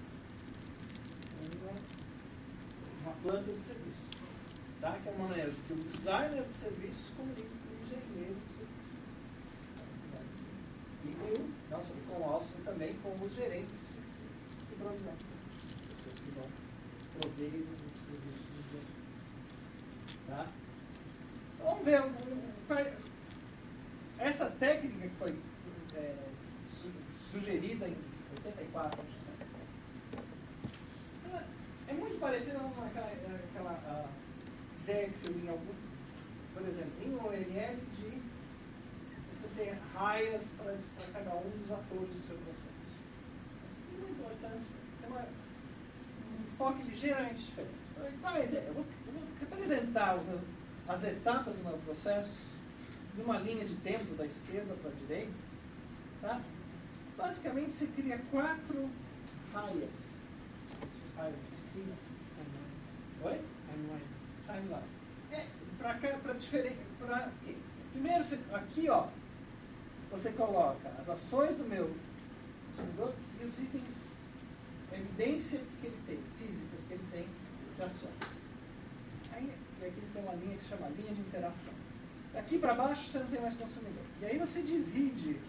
de uma planta de serviço. Tá? Que é uma maneira que o designer de serviços comunica com o engenheiro de serviço. E não só com o Alcio, também com os gerentes de provisão. Pessoas que vão prover os serviços do gerente. Tá? Vamos ver. Essa técnica que foi sugerida em 84, ela é muito parecida com aquela ideia que se usa em algum, por exemplo, em OML de você ter raias para cada um dos atores do seu processo. Isso tem uma importância, tem um enfoque ligeiramente diferente. Então, qual é a ideia? Eu vou representar as etapas do meu processo numa linha de tempo da esquerda para a direita. Tá? Basicamente, você cria 4 raias. Essas raias de cima. Oi? Timeline. Para diferente. Primeiro, aqui, ó, você coloca as ações do meu consumidor e os itens, evidências que ele tem, físicas que ele tem de ações. Aí, aqui tem uma linha que se chama linha de interação. Daqui para baixo você não tem mais consumidor. E aí você divide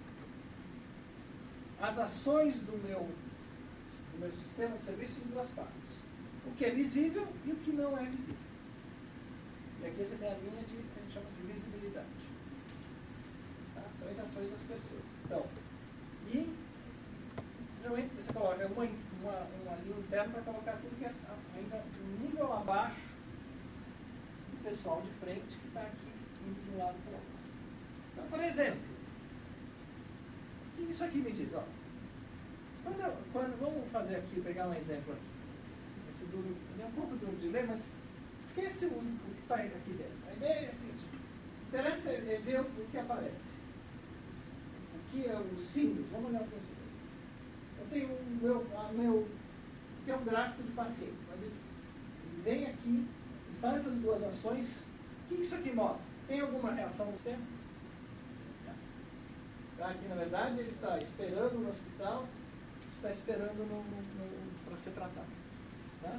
as ações do meu sistema de serviço em 2 partes. O que é visível e o que não é visível. E aqui você tem a linha que a gente chama de visibilidade. Tá? São as ações das pessoas. Então, e eu entro, você coloca uma linha interna para colocar tudo que é ainda um nível abaixo do pessoal de frente que está aqui indo de um lado para o outro. Então, por exemplo, o que isso aqui me diz? Ó, vamos fazer aqui, pegar um exemplo aqui. Esse duro, é um pouco duro de ler, mas esquece o que está aqui dentro. A ideia é a seguinte: interessa é ver o que aparece. O que é o símbolo? Vamos olhar para vocês. Eu tenho que é um gráfico de pacientes, mas ele vem aqui e faz essas duas ações. O que isso aqui mostra? Tem alguma reação no sistema? Tá? Aqui, na verdade, ele está esperando no hospital, está esperando para ser tratado. Tá?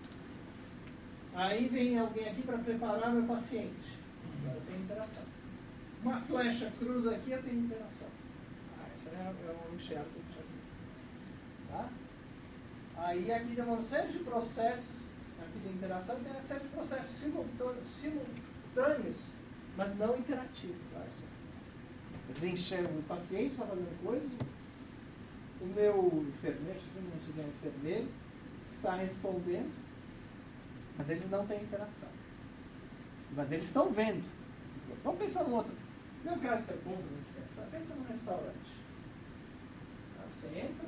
Aí vem alguém aqui para preparar meu paciente. Agora tem interação. Uma flecha cruza aqui, eu tenho interação. Essa é o enxergo que eu tinha aqui. Tá? Aí aqui tem uma série de processos aqui de interação, tem uma série de processos simultâneos, mas não interativos. Tá? Eles enxergam o paciente está fazendo coisas, o meu enfermeiro, enfermeiro está respondendo, mas eles não têm interação. Mas eles estão vendo. Vamos pensar no outro. Meu caso que é ponto de pensar. Pensa num restaurante. Tá? Você entra,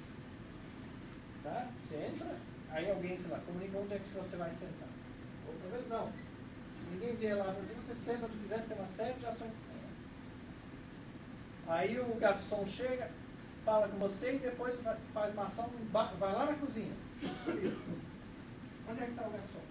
tá? Você entra, aí alguém, sei lá, comunica onde é que você vai sentar. Ou talvez não. Se ninguém vier lá, você senta onde quiser, você tem uma série de ações que tem. Aí o garçom chega, fala com você e depois faz uma ação, vai lá na cozinha. Onde é que está o garçom?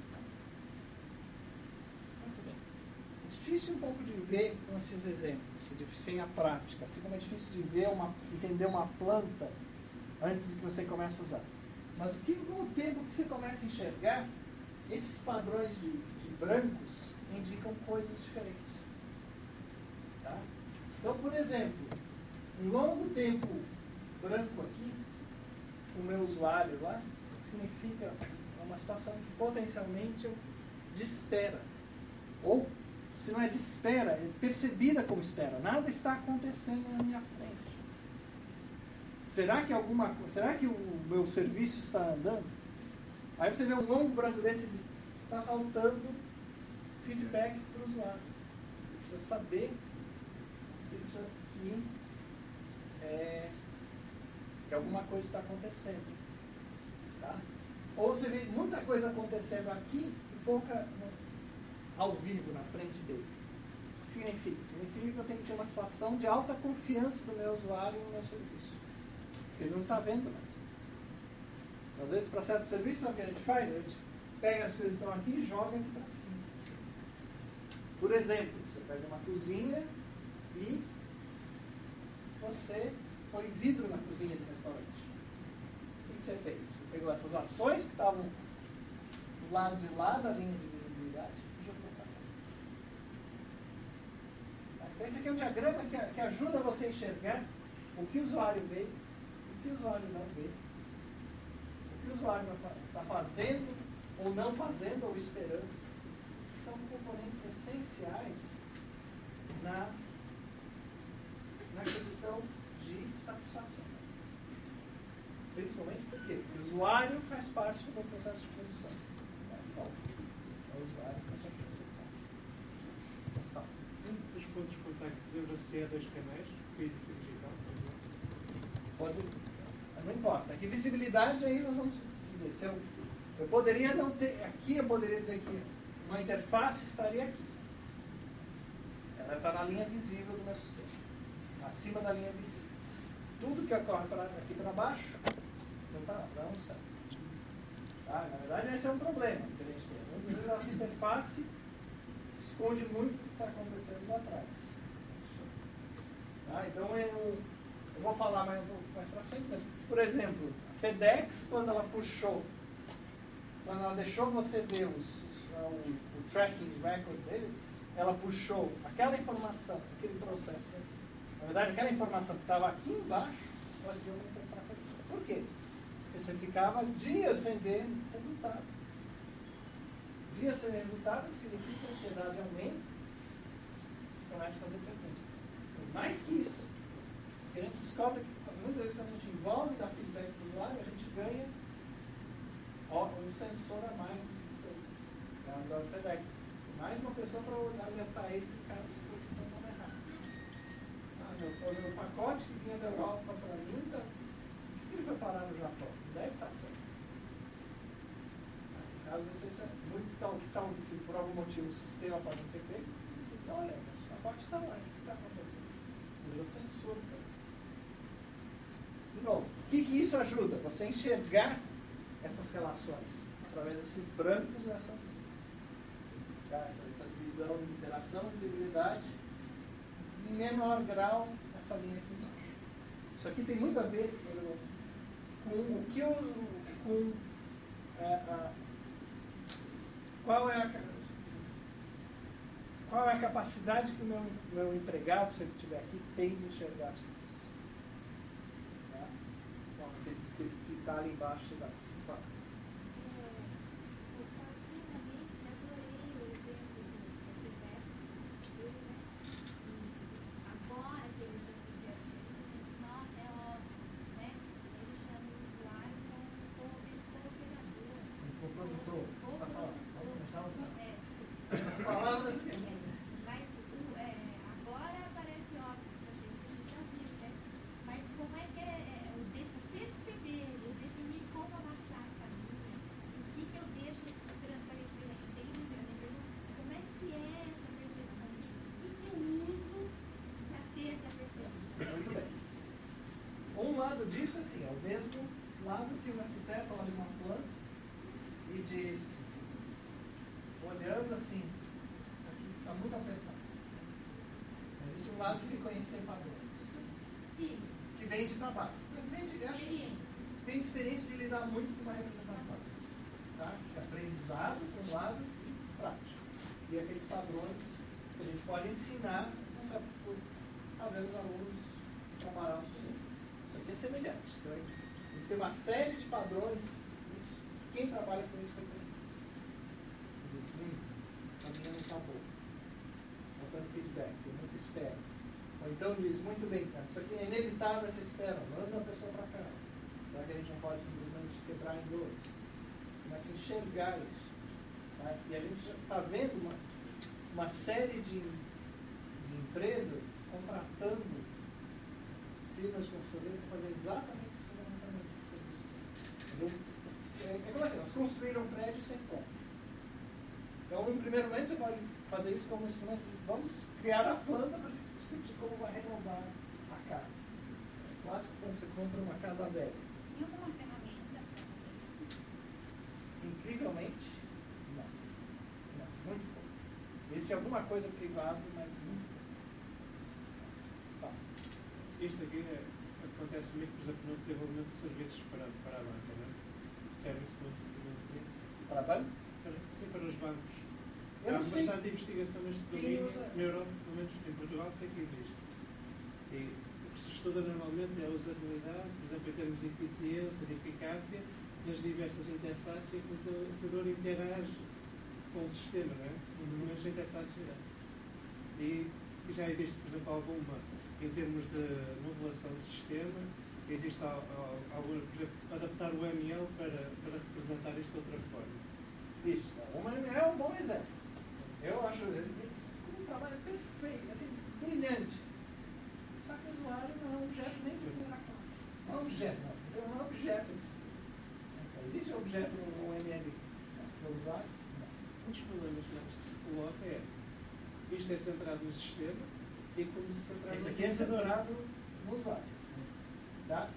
Muito bem. É difícil um pouco de ver com esses exemplos, sem a prática. Assim como é difícil de ver entender uma planta antes que você comece a usar. Mas com o tempo que você começa a enxergar, esses padrões de brancos indicam coisas diferentes. Tá? Então, por exemplo, um longo tempo branco aqui, o meu usuário lá, significa uma situação que potencialmente eu de espera. Ou, se não é de espera, é percebida como espera. Nada está acontecendo na minha frente. Será que o meu serviço está andando? Aí você vê um longo branco desse e diz, está faltando feedback para o usuário. Ele precisa saber que alguma coisa está acontecendo. Tá? Ou você vê muita coisa acontecendo aqui e pouca ao vivo na frente dele. O que significa? Significa que eu tenho que ter uma situação de alta confiança do meu usuário no meu serviço. Porque ele não está vendo nada. Às vezes, para certo serviço, sabe o que a gente faz? A gente pega as coisas que estão aqui e joga aqui para cima. Por exemplo, você pega uma cozinha e você põe vidro na cozinha do restaurante. O que você fez? Você pegou essas ações que estavam do lado de lá da linha de visibilidade e jogou para cá. Então, esse aqui é um diagrama que ajuda você a enxergar o que o usuário vê, o que o usuário não vê, o que o usuário está fazendo ou não fazendo ou esperando, que são componentes essenciais na questão de satisfação. Principalmente porque o usuário faz parte do processo de produção. Então, o usuário faz essa processão. Tá. Os pontos de contacto podemos associar dois canais, físico e digital, por exemplo? Não importa. Aqui visibilidade aí nós vamos dizer. Se eu poderia não ter. Aqui eu poderia dizer que uma interface estaria aqui. Ela está na linha visível do meu sistema. Acima da linha visível. Tudo que ocorre aqui para baixo não está não certo. Tá? Na verdade, esse é um problema que a gente tem. Muitas vezes essa interface esconde muito o que está acontecendo lá atrás. Tá? Então eu vou falar mais para frente, mas, por exemplo, a FedEx, quando ela deixou você ver o tracking record dele, ela puxou aquela informação, aquele processo. Na verdade, aquela informação que estava aqui embaixo, ela deu uma interface aqui. Por quê? Porque você ficava dias sem ver resultado. Dias sem ver resultado significa que a ansiedade aumenta e começa a fazer perguntas. Mais que isso, a gente descobre que muitas vezes quando a gente envolve da feedback do usuário, a gente ganha um sensor a mais no sistema. É o Android FedEx. Mais uma pessoa para alertar eles em caso de situação não errada. Meu pacote que vinha da Europa para mim, por que ele foi parar no Japão? Deve estar certo. Mas caso esse é muito que por algum motivo o sistema pode não ter feito, então olha, o pacote está lá, o que está acontecendo? Virou sensor para eles. De novo, o que isso ajuda? Você enxergar essas relações através desses brancos e essas linhas. Essa divisão de interação, visibilidade, em menor grau, essa linha aqui embaixo. Isso aqui tem muito a ver, por exemplo, com o que qual é a capacidade que o meu empregado, se ele estiver aqui, tem de enxergar as coisas. Tá? Bom, se está ali embaixo, você vai falar. Disso assim, é o mesmo lado que o arquiteto olha uma planta e diz, olhando assim, isso aqui está muito apertado. Existe um lado de conhecer padrões. Sim. Que vem de trabalho. Vem de experiência de lidar muito com uma representação. Tá? De aprendizado, por um lado, e prático. E aqueles padrões que a gente pode ensinar, não só por fazer os alunos comparar os é semelhante. Você tem uma série de padrões. Quem trabalha com isso foi com isso. Diz, essa linha não está boa. Faltando feedback, tem muito espera. Ou então diz, muito bem, cara, isso aqui é inevitável essa espera. Manda a pessoa para casa. Será que a gente não pode simplesmente quebrar em dois? Começa a enxergar isso. Tá? E a gente já está vendo uma série de empresas contratando firmas de consultoria para fazer exatamente esse levantamento do serviço. É como assim, nós construíram um prédio sem ponto. Então, em primeiro momento, você pode fazer isso como um instrumento de vamos criar a planta para a gente discutir como vai renovar a casa. É clássico quando você compra uma casa velha. Tem alguma ferramenta para fazer isso? Incrivelmente, não. Muito pouco. Existe alguma coisa privada, mas muito pouco. Tá. Isto aqui acontece comigo, por exemplo, no desenvolvimento de serviços para a banca, não é? Serve-se muito para a banca? Sim, para os bancos. Eu Há sei. bastante investigação neste domínio, na Europa, pelo menos em Portugal, sei que existe. E o que se estuda normalmente é a usabilidade, por exemplo, em termos de eficiência, de eficácia, nas diversas interfaces em que o utilizador interage com o sistema, não é? Nas interfaces gerais. E já existe, por exemplo, alguma, em termos de modulação do sistema, existe alguma, por exemplo, adaptar o ML para representar isto de outra forma. Isso, o ML é um bom exemplo. Eu acho um trabalho perfeito, assim, brilhante. Só que o usuário não é um objeto nem de primeira classe. Não é um objeto, não. Não é um objeto. Existe um objeto no ML do usuário? Não. Um dos problemas que se coloca é isto é centrado no sistema e como se centrado esse no aqui é utilizador. centrado no usuário. Tá?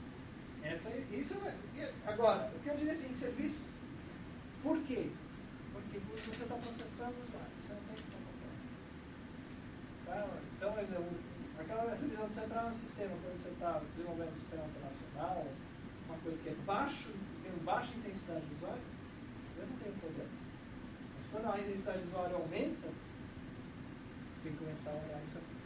Agora, o que eu diria assim, em serviço, por quê? Porque você está processando o usuário, você não tem que estar comprando. Tá? Então, essa visão de centrar no sistema, quando você está desenvolvendo um sistema operacional, uma coisa que é tem baixa intensidade de usuário, eu não tenho problema. Mas quando a intensidade de usuário aumenta, você tem que começar a olhar isso aqui.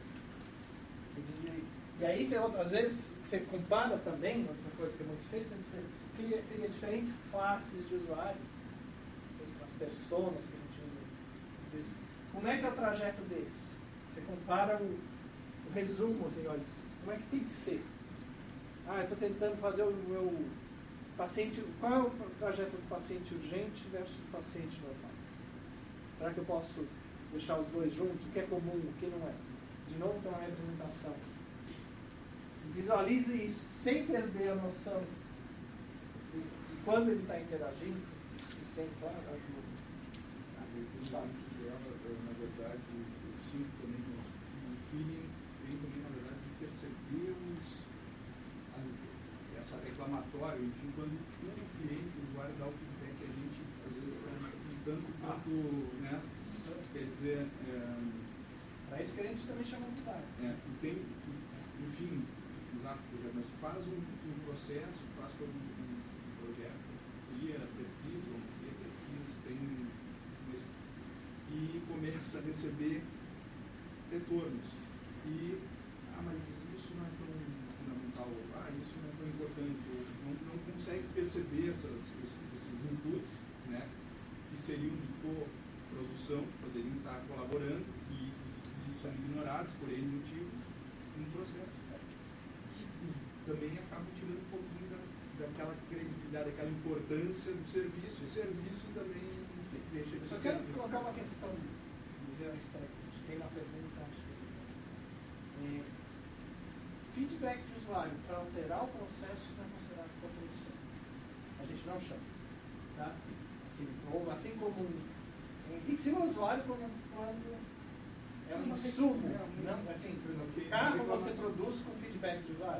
E aí, às vezes, você compara também, outra coisa que é muito feita, você cria diferentes classes de usuário, as personas que a gente usa. Diz, como é que é o trajeto deles? Você compara o resumo, assim, olha, como é que tem que ser? eu estou tentando fazer o meu paciente... Qual é o trajeto do paciente urgente versus do paciente normal? Será que eu posso deixar os dois juntos? O que é comum, o que não é? De novo, tem uma representação. Visualize isso sem perder a noção de quando ele está interagindo. Isso tem, claro, ajuda. Na verdade, eu sinto também que o feeling vem também, na verdade, de perceber essa reclamatória, enfim, quando o cliente, o usuário dá o feedback, a gente às vezes está um tanto quanto, né? Quer dizer, para isso que a gente também chama de design. tem, enfim, exato, mas faz um processo, faz todo um projeto, cria perfis, ou não cria perfis, tem e começa a receber retornos. E, mas isso não é tão fundamental, isso não é tão importante, não consegue perceber esses inputs, né, que seriam de coprodução, poderiam estar colaborando e são ignorados por N motivos no processo. E também acabam tirando um pouquinho daquela credibilidade, daquela importância do serviço. O serviço também deixa de ser. Eu quero colocar uma questão, tem na pergunta, acho que feedback de usuário para alterar o processo não é considerado coprodução. A gente não chama. Tá? Assim como ensina o usuário quando é um insumo. Não, assim, o carro você produz com feedback de usuário.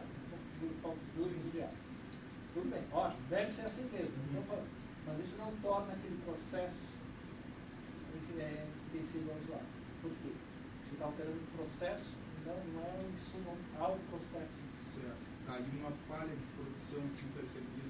Do diário. Tudo bem, ótimo, deve ser assim mesmo, não estou falando. Mas isso não torna aquele processo intensivo ao usuário. Por quê? Você está alterando o processo, não é um insumo ao processo. Certo. Tá, e uma falha de produção assim percebida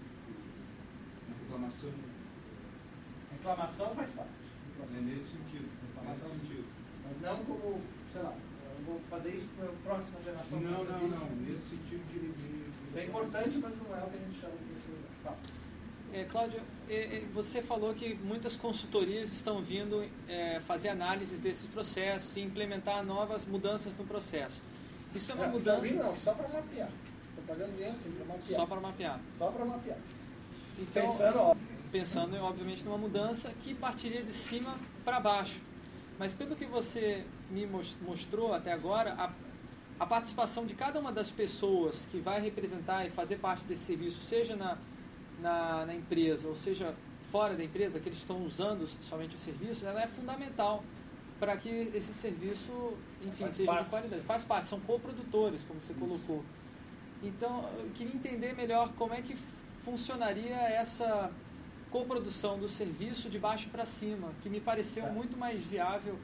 na reclamação? Reclamação faz parte. É nesse sentido. Mas não como, sei lá, eu vou fazer isso para a próxima geração. Não, nesse sentido de isso é importante, mas não é o que a gente chama de pesquisa. Cláudio, você falou que muitas consultorias estão vindo fazer análises desses processos e implementar novas mudanças no processo. Isso é uma mudança... Não, só para mapear. Estou pagando dinheiro sim, para mapear. Só para mapear. Só para mapear. Então, pensando, obviamente, numa mudança que partiria de cima para baixo. Mas pelo que você me mostrou até agora, a participação de cada uma das pessoas que vai representar e fazer parte desse serviço, seja na empresa, ou seja, fora da empresa, que eles estão usando somente o serviço, ela é fundamental para que esse serviço, enfim, seja de qualidade. Faz parte, são coprodutores, como você colocou. Então, eu queria entender melhor como é que funcionaria essa coprodução do serviço de baixo para cima, que me pareceu muito mais viável,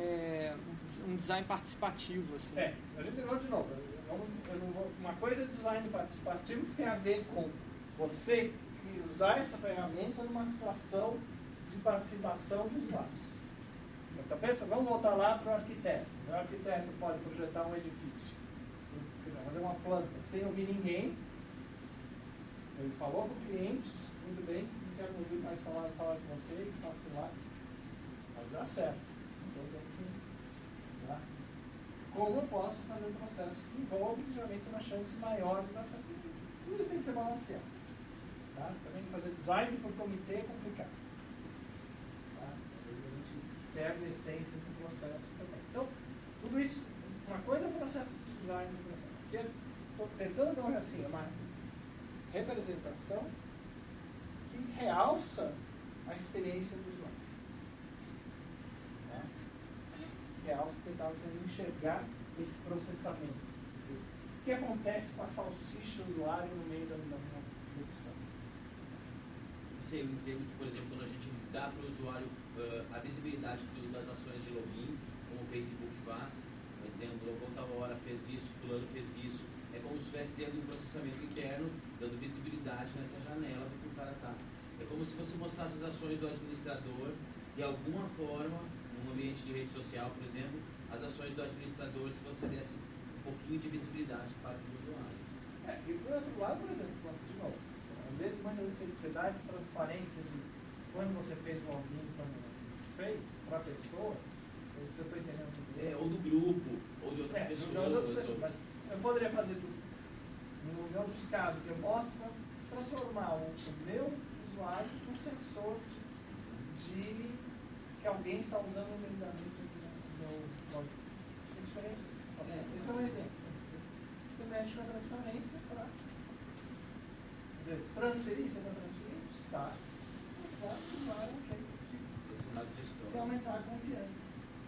um design participativo. Assim. A gente de novo, uma coisa é design participativo que tem a ver com você usar essa ferramenta numa situação de participação dos usuários. Então pensa, vamos voltar lá para o arquiteto. O arquiteto pode projetar um edifício, fazer uma planta sem ouvir ninguém. Ele falou com o cliente, muito bem, não quero ouvir mais falar com você, e faço lá. Pode dar certo. Tá? Como eu posso fazer um processo que envolve geralmente uma chance maior de dar certo? Tudo isso tem que ser balanceado. Tá? Também fazer design por comitê é complicado. Tá? Às vezes a gente perde essências do processo também. Então, tudo isso, uma coisa é o processo de design do processo. Estou tentando dar assim, uma representação que realça a experiência do usuário. Tá? Realça que estava tentando enxergar esse processamento. O que acontece com a salsicha usuário no meio da minha produção? Eu entendo que, por exemplo, quando a gente dá para o usuário a visibilidade das ações de login, como o Facebook faz, dizendo, logou tal hora, fez isso, fulano fez isso, é como se estivesse tendo um processamento interno, dando visibilidade nessa janela do que o cara está. É como se você mostrasse as ações do administrador, de alguma forma, num ambiente de rede social, por exemplo, as ações do administrador, se você desse um pouquinho de visibilidade para os usuários. E por outro lado, por exemplo, de novo, às vezes você dá essa transparência de quando você fez o login, quando fez, para a pessoa, se eu estou entendendo tudo. Ou do grupo, ou de outras pessoas. Mas eu poderia fazer tudo. Em outros casos, eu mostro para transformar o meu usuário num sensor de que alguém está usando indevidamente o meu login. É diferente disso. Esse é um exemplo. Você mexe com a transparência para transferir, você está transferindo? Está. Vai usar um jeito de aumentar a confiança.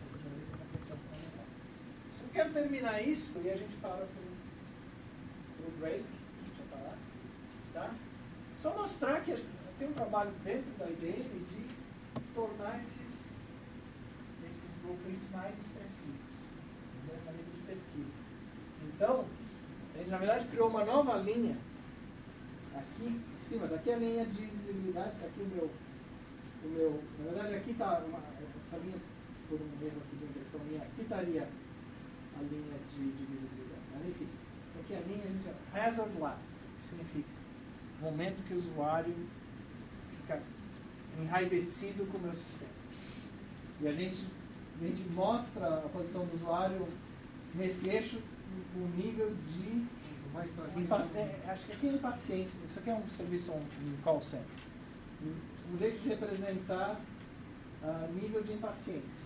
Se eu quero terminar isso, e a gente para para o break, deixa eu parar, tá? Só mostrar que tem um trabalho dentro da IBM de tornar esses blueprints mais expressivos, na nível de pesquisa. Então, a gente na verdade criou uma nova linha aqui em cima, daqui a linha de visibilidade, está aqui o meu, na verdade aqui está essa linha, por um erro aqui de inversão linha, aqui estaria a linha de visibilidade, mas enfim, aqui a linha, a gente chama hazard line, que significa o momento que o usuário fica enraivecido com o meu sistema. E a gente mostra a posição do usuário nesse eixo, o nível de acho que aqui é impaciência. Isso aqui é um serviço, um call center. Um jeito de representar nível de impaciência,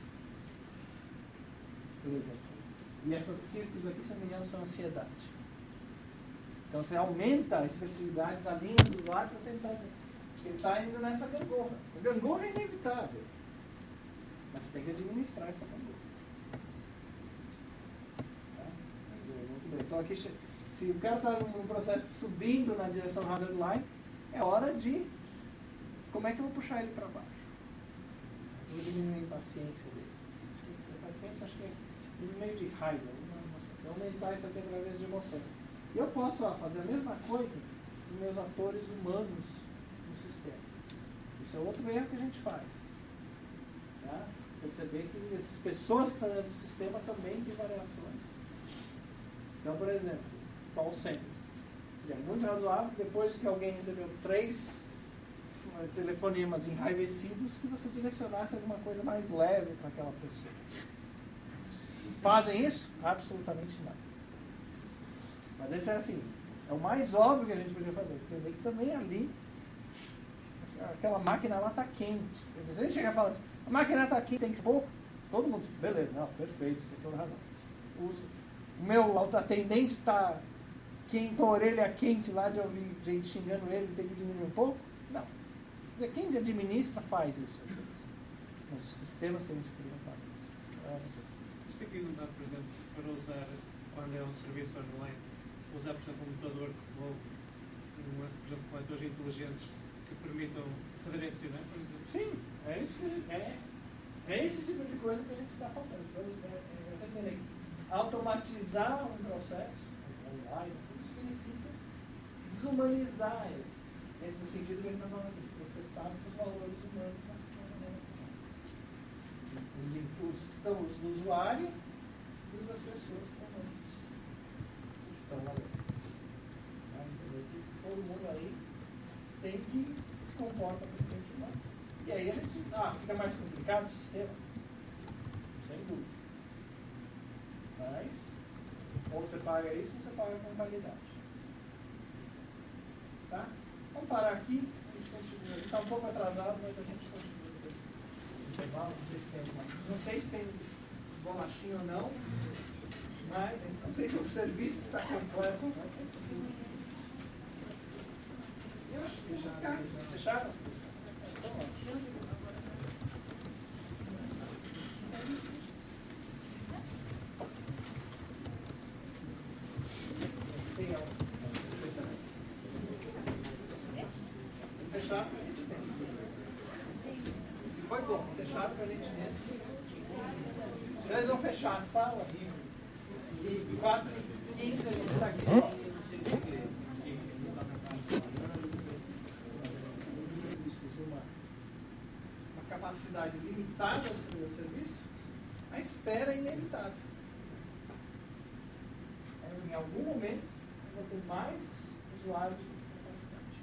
por exemplo. E esses círculos aqui, se não me engano, são ansiedade. Então você aumenta a expressividade da linha do usuário para tentar dizer que ele está indo nessa gangorra. A gangorra é inevitável, mas você tem que administrar essa gangorra. Tá? Muito bem. Então aqui, se o cara está num processo subindo na direção hazard line, é hora de como é que eu vou puxar ele para baixo? Eu vou diminuir a impaciência dele. A impaciência acho que é meio de raiva, eu aumentar isso aqui através de emoções. E eu posso fazer a mesma coisa com meus atores humanos no sistema. Isso é outro erro que a gente faz. Tá? Perceber que essas pessoas que estão dentro do sistema também têm variações. Então, por exemplo, call center. Seria muito razoável que depois que alguém recebeu 3 telefonemas enraivecidos, que você direcionasse alguma coisa mais leve para aquela pessoa. Fazem isso? Absolutamente não. Mas esse é assim, é o mais óbvio que a gente podia fazer. Porque também ali, aquela máquina lá está quente. Quer dizer, se a gente chegar e falar assim, a máquina está quente, tem que ser pouco, todo mundo, beleza, não, perfeito, você tem toda razão. O meu autoatendente está com a orelha quente lá de ouvir gente xingando ele, tem que diminuir um pouco? Não. Quer dizer, quem administra faz isso às vezes. Mas os sistemas que a gente cria fazem isso. Isto aqui não dá, por exemplo, para usar, quando é um serviço online, usar, por exemplo, um computador que flow, por exemplo, coletores inteligentes que permitam redirecionar, por exemplo? Sim, é esse tipo de coisa que a gente está faltando. Você tem que automatizar um processo online, isso significa desumanizar ele. No sentido que ele está falando aqui. Você sabe que os valores humanos estão funcionando. Os impulsos que estão do usuário e das pessoas que estão lá dentro. Todo mundo aí tem que se comportar para continuar. E aí a gente fica mais complicado o sistema. Sem dúvida. Mas, ou você paga isso, ou você paga com qualidade. Tá? Vamos parar aqui. A gente está um pouco atrasado, mas a gente continua. Não sei se tem bolachinha ou não, mas não sei se o serviço está completo. Eu acho que fecharam? Então, fechar? Foi bom, fecharam para a gente ver. Eles vão fechar a sala e 4h15 a gente está aqui. Uma capacidade limitada do meu serviço, a espera é inevitável. Em algum momento, eu vou ter mais usuários com capacidade.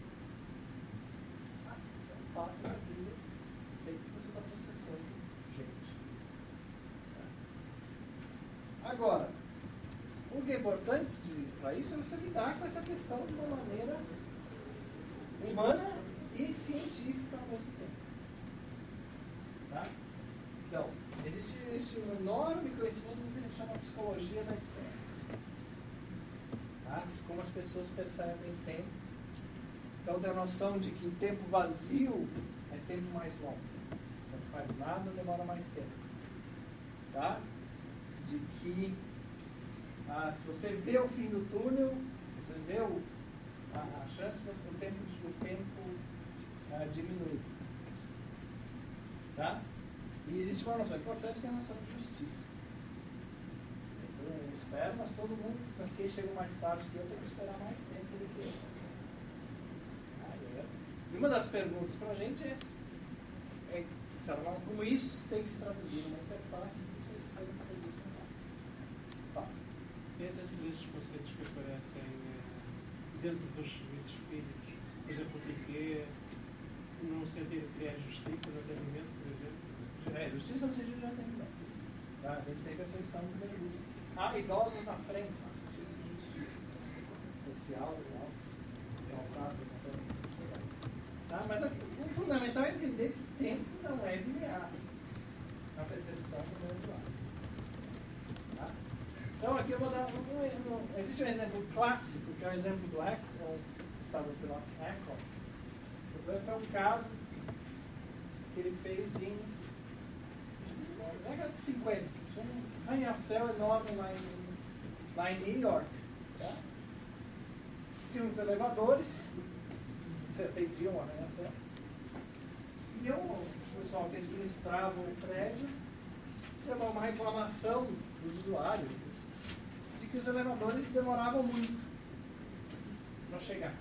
Isso é um fato da vida. Sempre que você está processando gente. Agora, o que é importante de para isso é você lidar com essa questão de uma maneira humana e científica ao mesmo tempo. Tá? Então, existe um enorme conhecimento do que a gente chama de psicologia da espera. Tá? Como as pessoas percebem tempo. Então, tem a noção de que tempo vazio é tempo mais longo. Você não faz nada, demora mais tempo. Tá? De que se você vê o fim do túnel, você vê a chance de o tempo diminui. Tá? E existe uma noção importante que é a noção de justiça. Então, eu espero, mas todo mundo, mas quem chega mais tarde que eu, tem que esperar mais tempo do que eu. E uma das perguntas para a gente é como isso tem que se traduzir numa interface, vocês podem fazer isso no tá. Dentro destes conceitos que aparecem dentro dos serviços físicos, por exemplo, o que no sentido de criar justiça no atendimento, por exemplo? Justiça no sentido de atendimento. Tá? A gente tem percepção do primeiro uso. Há idosos na frente, no sentido de justiça social, calçado, tá? Mas o fundamental é entender que tempo não é linear na percepção do meu usuário. Tá? Então aqui eu vou dar existe um exemplo clássico, que é o exemplo do Echo, estado pelo Echo. Foi um caso que ele fez na década de 50. Tinha um arranha-céu enorme lá em New York. Tá? Tinha uns elevadores, você atendia um arranha-céu. E o pessoal que administrava o prédio recebeu uma reclamação dos usuários de que os elevadores demoravam muito para chegar.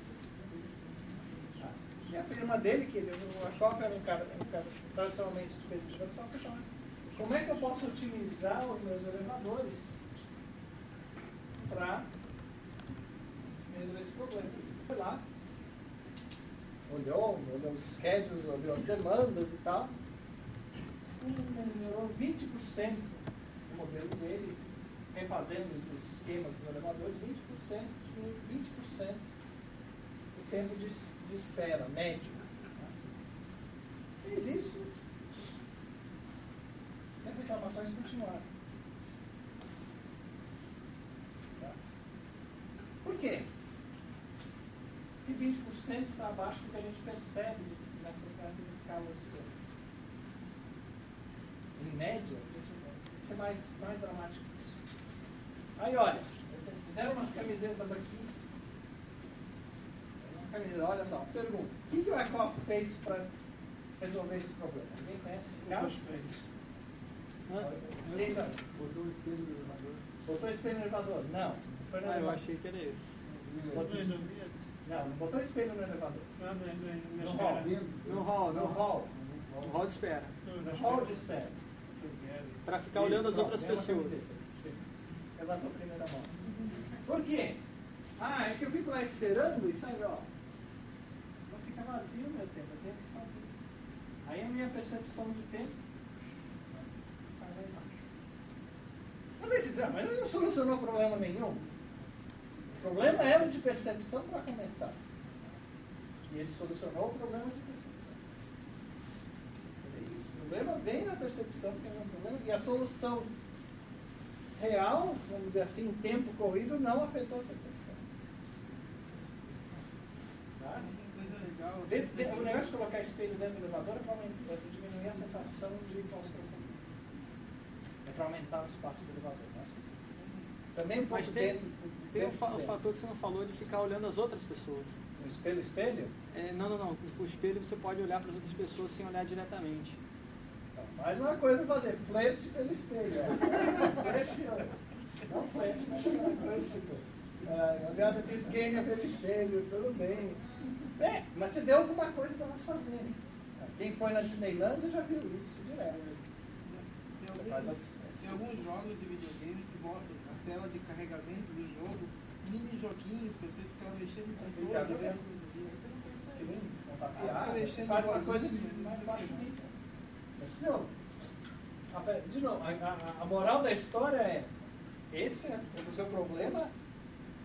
E a firma dele, que o Achoff era um cara tradicionalmente de pesquisador, só fechou. Como é que eu posso otimizar os meus elevadores para resolver esse problema? Foi lá, olhou os schedules, olhou as demandas e tal, melhorou 20% o modelo dele, refazendo os esquemas dos elevadores, 20% o tempo de espera, médio. Fez isso, e as reclamações continuaram. Tá? Por quê? Porque 20% está abaixo do que a gente percebe nessas escalas de tempo. Em média, tem que ser mais dramático que isso. Aí, olha, deram umas camisetas aqui. Olha só, pergunta. O que o Echo fez para resolver esse problema? Alguém conhece esse caso? Quem sabe? Botou o espelho no elevador. Botou espelho no elevador? Não. Foi no elevador. Eu achei que era esse. Não botou espelho no elevador. No hall. No hall. No hall. No hall de espera. No hall de espera. Para ficar olhando as outras pessoas. Levantou a primeira mão. Por quê? É que eu fico lá esperando e sabe, ó. Fica vazio o meu tempo, eu tenho que fazer. Aí a minha percepção de tempo vai lá embaixo. Mas aí você diz, mas ele não solucionou problema nenhum. O problema era de percepção para começar. E ele solucionou o problema de percepção. O problema vem na percepção, que é um problema, e a solução real, vamos dizer assim, em tempo corrido, não afetou a percepção. Tá? O negócio de colocar espelho dentro do elevador é para diminuir a sensação de claustrofobia. É para aumentar o espaço do elevador. Também um pouco tem o fator que você não falou de ficar olhando as outras pessoas. O espelho? Não. O espelho você pode olhar para as outras pessoas sem olhar diretamente. Então, mais uma coisa para fazer, flerte pelo espelho. Não flerte, mas aquela coisa tipo, olhando te esquenha pelo espelho, tudo bem. Mas você deu alguma coisa para nós fazerem. Quem foi na Disneylandia já viu isso direto. Tem alguns jogos de videogame que botam na tela de carregamento do jogo mini joguinhos para você ficar mexendo com o controle. Faz uma coisa de mais baixo. De novo, a moral da história é: esse é o seu problema,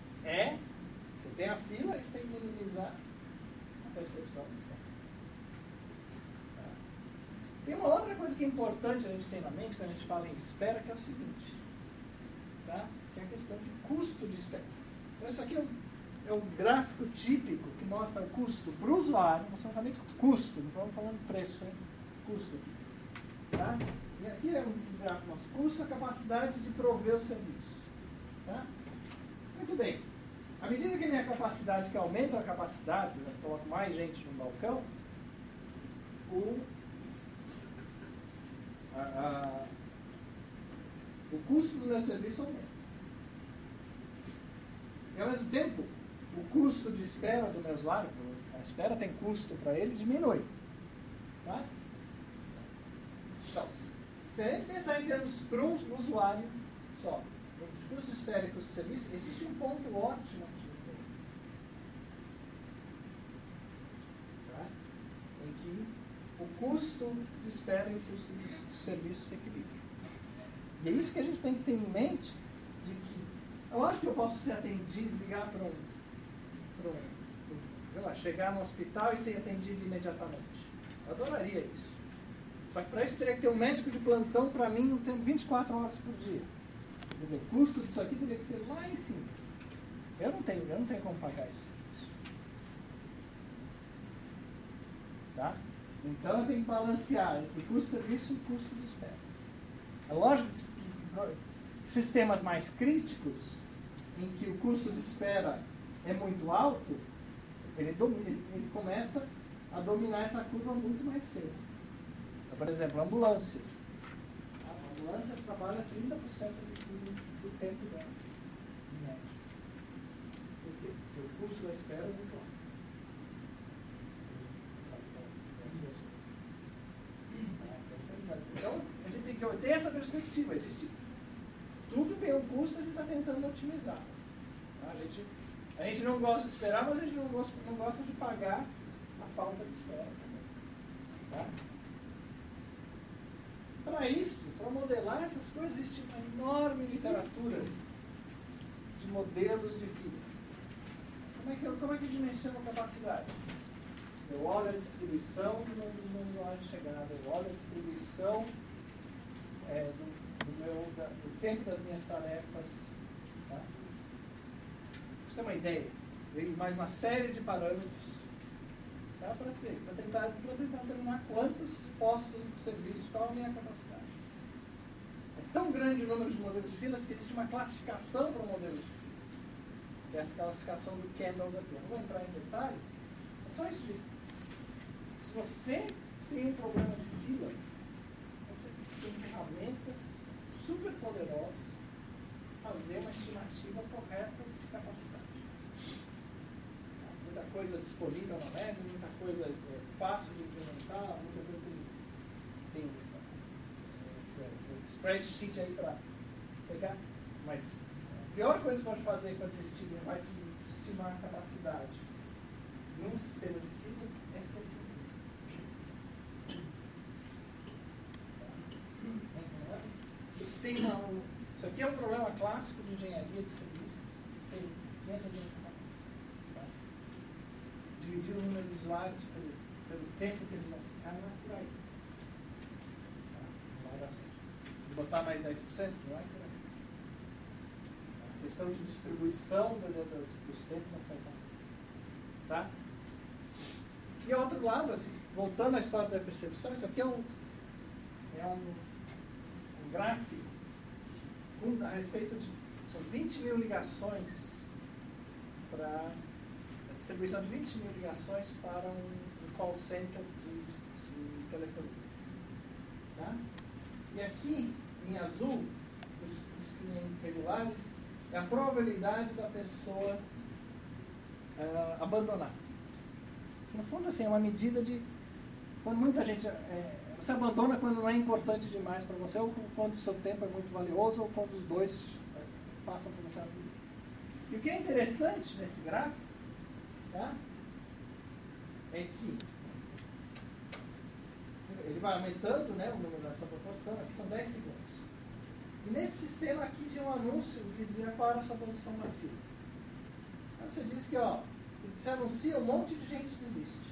otimizar a percepção do tempo. Tá? Tem uma outra coisa que é importante a gente ter na mente quando a gente fala em espera, que é o seguinte, tá? Que é a questão de custo de espera. Então, isso aqui é o gráfico típico que mostra o custo para o usuário, nós estamos falando de custo, não estamos falando de preço, hein? Custo. Tá? E aqui é um gráfico nosso custo, a capacidade de prover o serviço. Tá? Muito bem. À medida que a minha capacidade, que aumenta a capacidade, eu coloco mais gente no balcão, o custo do meu serviço aumenta. E ao mesmo tempo, o custo de espera do meu usuário, a espera tem custo para ele, diminui. Tá? Então, se a gente pensar em termos para um usuário só, o custo de espera e custo de serviço, existe um ponto ótimo aqui. Tá? Em que o custo de espera e o custo de serviço se equilibram. E é isso que a gente tem que ter em mente, de que, eu acho que eu posso ser atendido, ligar para chegar no hospital e ser atendido imediatamente. Eu adoraria isso. Só que para isso teria que ter um médico de plantão para mim 24 horas por dia. O custo disso aqui teria que ser lá em cima. Eu não tenho como pagar isso. Tá? Então eu tenho que balancear entre custo de serviço e custo de espera. É lógico que sistemas mais críticos, em que o custo de espera é muito alto, ele começa a dominar essa curva muito mais cedo. Então, por exemplo, a ambulância. A ambulância trabalha 30% do tempo dela, em média. Por quê? Porque o custo da espera é muito alto. Então, a gente tem que ter essa perspectiva. Tudo tem um custo, a gente está tentando otimizar. Tá? A gente não gosta de esperar, mas a gente não gosta de pagar a falta de espera também. Tá? Para isso, para modelar essas coisas, existe uma enorme literatura de modelos de filas. Como é que eu dimensiono a capacidade? Eu olho a distribuição do meu usuário de chegada, eu olho a distribuição do tempo das minhas tarefas. Tá? Você tem uma ideia? Veio mais uma série de parâmetros, tá? Para tentar determinar quantos postos de serviço, qual a minha capacidade. É tão grande o número de modelos de filas que existe uma classificação para o modelo de filas. Que é essa classificação do Kendall aqui. Eu não vou entrar em detalhe, é só isso. Se você tem um problema de fila, você tem ferramentas super poderosas para fazer uma estimativa correta de capacidade. Muita coisa disponível na web, muita coisa fácil de implementar, muita coisa tem spreadsheet aí para pegar. Mas a pior coisa que pode fazer quando você vai estimar a capacidade num sistema de filas é ser simplista. Isso aqui é um problema clássico de engenharia de serviços. Tem dentro de dividir o número de usuários pelo tempo que eles vão ficar, não é por aí. Não vai dar certo. Botar mais 10%, não é por aí. A questão de distribuição dos tempos não foi bom. Tá? E ao outro lado, assim, voltando à história da percepção, isso aqui é um gráfico a respeito de são 20 mil ligações para a distribuição de 20 mil ligações para um call center de telefonia. Tá? E aqui, em azul, os clientes regulares, é a probabilidade da pessoa abandonar. No fundo, assim, é uma medida de quando muita gente você abandona quando não é importante demais para você, ou quando o seu tempo é muito valioso, ou quando os dois passam por deixar tudo. E o que é interessante nesse gráfico, tá, é que ele vai aumentando, né, o número dessa proporção, aqui são 10 segundos. E nesse sistema aqui tinha um anúncio que dizia qual era a sua posição na fila. Então você diz que, Se anuncia, um monte de gente desiste.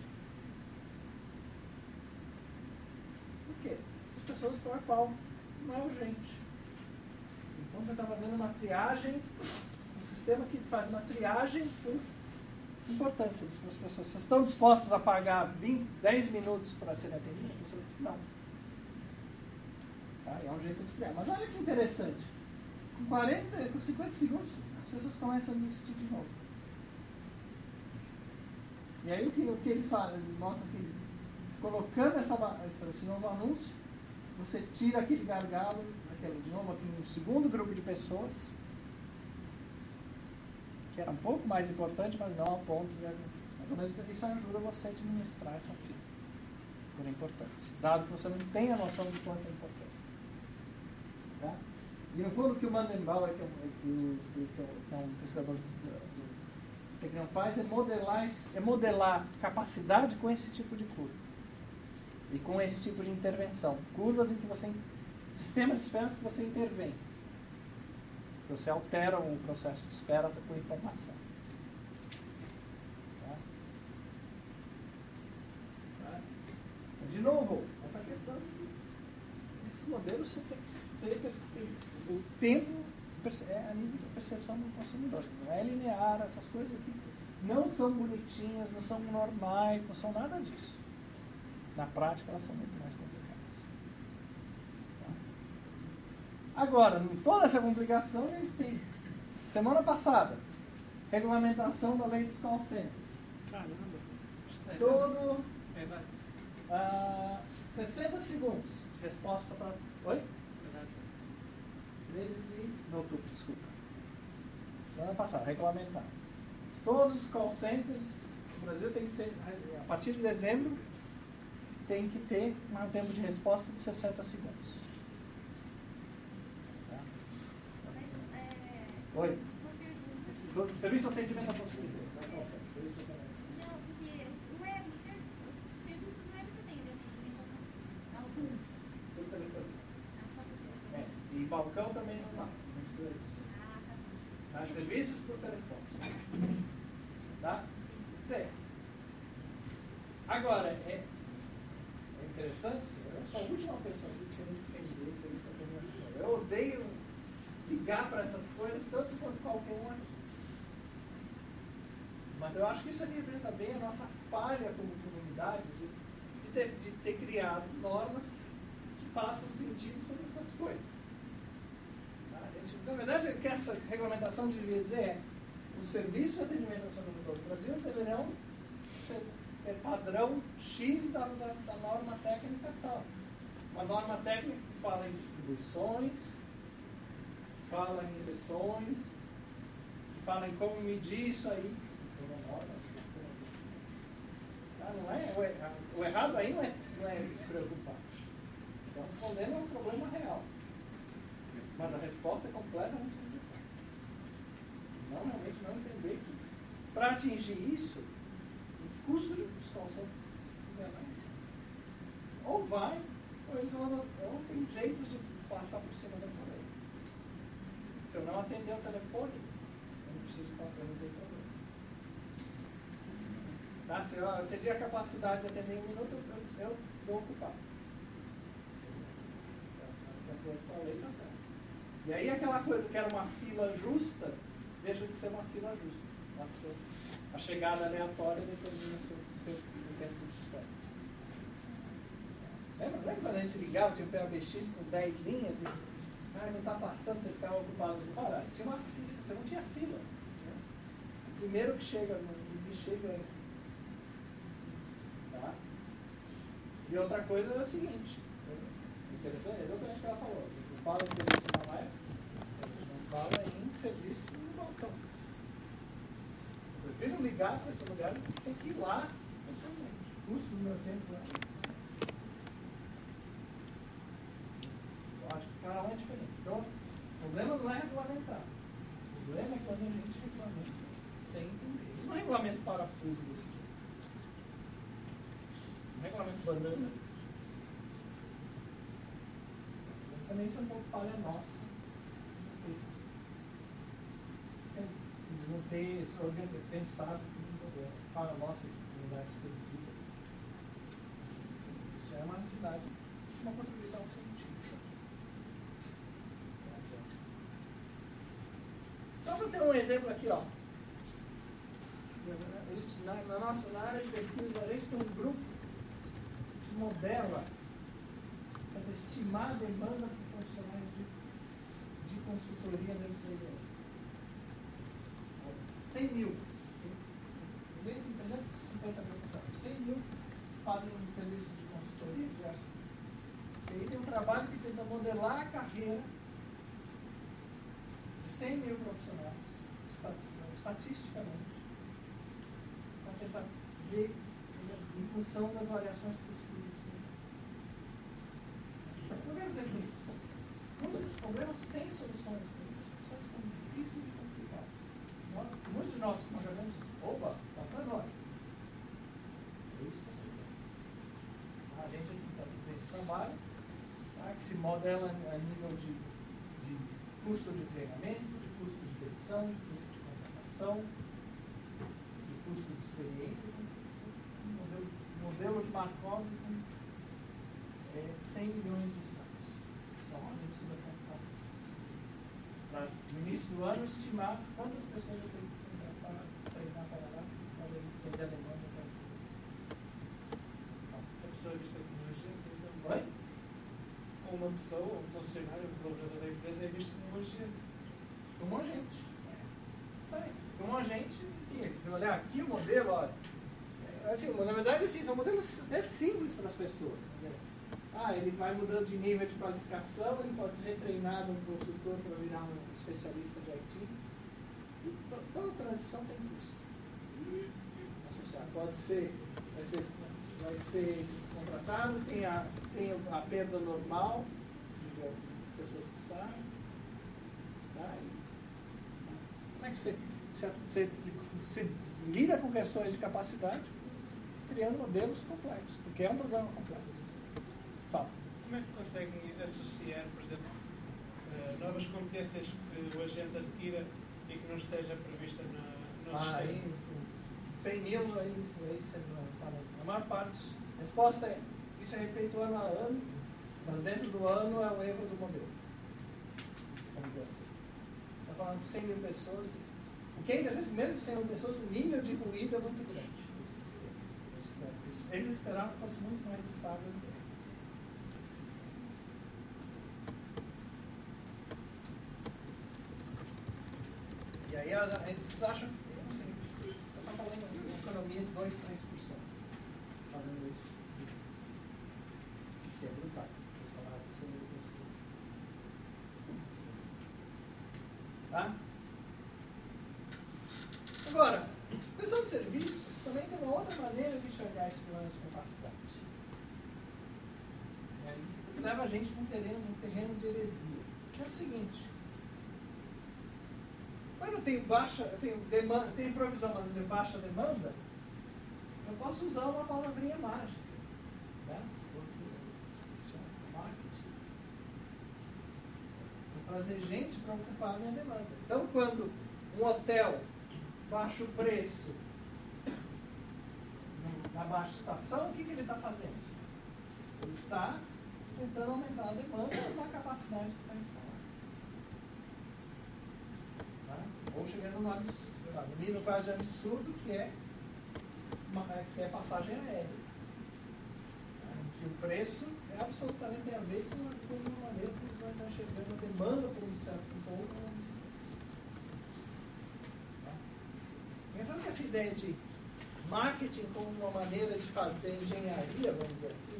Por quê? As pessoas para a qual não é urgente. Então você está fazendo uma triagem, um sistema que faz uma triagem por importância das pessoas. Vocês estão dispostas a pagar 10 minutos para serem atendidas? A pessoa diz não. Tá? É um jeito de criar. Mas olha que interessante. Com 50 segundos, as pessoas começam a desistir de novo. E aí o que eles fazem? Eles mostram que colocando esse novo anúncio, você tira aquele gargalo, de novo aqui um segundo grupo de pessoas, que era um pouco mais importante, mas não a ponto de... Mas ao mesmo tempo isso ajuda você a administrar essa fila, por importância, dado que você não tem a noção de quanto é importante. Tá? E no fundo o que o Mandenbauer, que é um pesquisador do Tecnion faz, é modelar capacidade com esse tipo de curva. E com esse tipo de intervenção. Curvas em que você... Sistemas de espera que você intervém. Você altera o processo de espera com informação. Tá? Tá? De novo, essa questão desses modelos você tem que ser o tempo é a nível de percepção do consumidor. Não é linear, essas coisas aqui não são bonitinhas, não são normais, não são nada disso. Na prática elas são muito mais complicadas. Agora, em toda essa complicação, a gente tem, semana passada, regulamentação da lei dos call centers. Caramba. Todo 60 segundos. Resposta para... Oi? 13 de outubro, desculpa. Semana passada, regulamentar. Todos os call centers no Brasil tem que ser, a partir de dezembro, tem que ter um tempo de resposta de 60 segundos. Oi. Do serviço de atendimento ao consumidor. Não, porque o web, serviços web também de atendimento ao consumidor. Alguns. Pelo telefone. Só por telefone. E balcão também não dá. Não precisa disso. Tá? Serviços por telefone. Tá? Certo. Agora, é interessante, eu sou a última pessoa que tem que defender serviço de atendimento. Eu odeio ligar para essas coisas tanto quanto qualquer um aqui. Mas eu acho que isso aqui representa bem a nossa falha como comunidade de ter criado normas que façam sentido sobre essas coisas. Tá? Na verdade, o que essa regulamentação devia dizer é o serviço de atendimento ao consumidor do Brasil deverão ser padrão X da norma técnica tal. Uma norma técnica que fala em distribuições, fala em exceções, fala em como medir isso aí. Não é, o errado aí não é se preocupar. Estamos respondendo a um problema real. Mas a resposta é completamente complicada. Não, realmente não entender que para atingir isso, o custo dos conceitos é lá em cima. Ou vai, ou eles vão, ou tem jeitos de passar por cima dessa lei. Se eu não atender o telefone, eu não preciso comprar, não tem problema. Tá? Se eu excedi a capacidade de atender em um minuto, eu vou ocupar. Eu falei, tá certo. E aí aquela coisa que era uma fila justa, deixa de ser uma fila justa. A chegada aleatória determina o seu tempo de espera. Lembra quando a gente ligava, tinha um PABX com 10 linhas e não está passando, você ficava ocupado no parar. Você tinha uma fila, você não tinha fila. Né? O primeiro que chega, no chega. Tá? E outra coisa é o seguinte, interessante, é exatamente o que ela falou. A gente não fala em serviço na web, a gente não fala em serviço no balcão. Eu prefiro ligar para esse lugar, tem que ir lá pessoalmente. O custo do meu tempo é. Eu acho que cada um é diferente. Então, o problema não é regulamentar. O problema é quando a gente regulamenta sem entender. Isso não é regulamento parafuso desse tipo. Não é regulamento banana desse tipo. Também isso é um pouco falha nossa. Não ter pensado tudo. fala nossa comunidade científica. Isso é uma necessidade, uma contribuição científica. Só para ter um exemplo aqui, ó. Na área de pesquisa, a gente tem um grupo que modela para estimar a demanda por profissionais de consultoria dentro da IBM. 100 mil. Tem 350 mil funcionários. 100 mil fazem serviço de consultoria diversos. E aí tem um trabalho que tenta modelar a carreira de 100 mil profissionais, estatisticamente, para tentar ver em função das variações possíveis. Eu quero dizer com isso. Muitos desses problemas têm soluções, mas as soluções são difíceis e complicadas. Muitos de nós, como jogamos, opa, está para nós. É isso que eu estou. A gente aqui está fazendo esse trabalho, tá, que se modela a nível de custo de treinamento, de custo de demissão, de custo de contratação, de custo de experiência, modelo de Markov com 100 milhões de estados. Então, a gente precisa contar. Para, no início do ano, estimar quantas pessoas eu tenho que contratar para treinar para lá, para entender a demanda. A pessoa é vista como um agente, então. Oi? Uma pessoa, um funcionário, um colaborador da empresa é visto como um agente. Como um agente. Como um agente, se olhar aqui o modelo, olha. Assim, na verdade, assim, são modelos até simples para as pessoas. Ele vai mudando de nível de qualificação, ele pode ser retreinado um consultor para virar um especialista de IT. E toda transição tem custo. Pode ser, vai ser contratado, tem a perda normal de pessoas que saem. Tá? Como é que você lida com questões de capacidade, criando modelos complexos, porque é um problema complexo. Fala. Como é que conseguem associar, por exemplo, novas competências que o agente adquira e que não esteja prevista no sistema? Aí, 100 mil, aí você não para. A maior parte, a resposta é, isso é feito ano a ano, mas dentro do ano é o erro do modelo. Vamos dizer assim. Está falando de 100 mil pessoas, porque ainda, mesmo 100 mil pessoas, o nível de ruído é muito grande desse sistema. Eles esperavam que fosse muito mais estável do que esse sistema. E aí eles acham, eu não sei, eu só falei em economia de 2-3% fazendo isso. Que é brutal. Tá? Agora, questão de serviços também tem uma outra maneira de enxergar esse plano de capacidade. Que leva a gente para um terreno de heresia. Que é o seguinte: quando eu tenho provisão, mas eu tenho baixa demanda, eu posso usar uma palavrinha mágica. Né? Marketing. Vou trazer gente para ocupar a minha demanda. Então, quando um hotel baixa o preço na baixa estação, o que ele está fazendo? Ele está tentando aumentar a demanda da capacidade que está instalada. Tá? Ou chegando no nível quase absurdo, que é passagem aérea. Que o preço absolutamente tem a ver com uma maneira que eles vão estar enxergando a demanda por um certo pouco. Pensando que essa ideia de marketing como uma maneira de fazer engenharia, vamos dizer assim,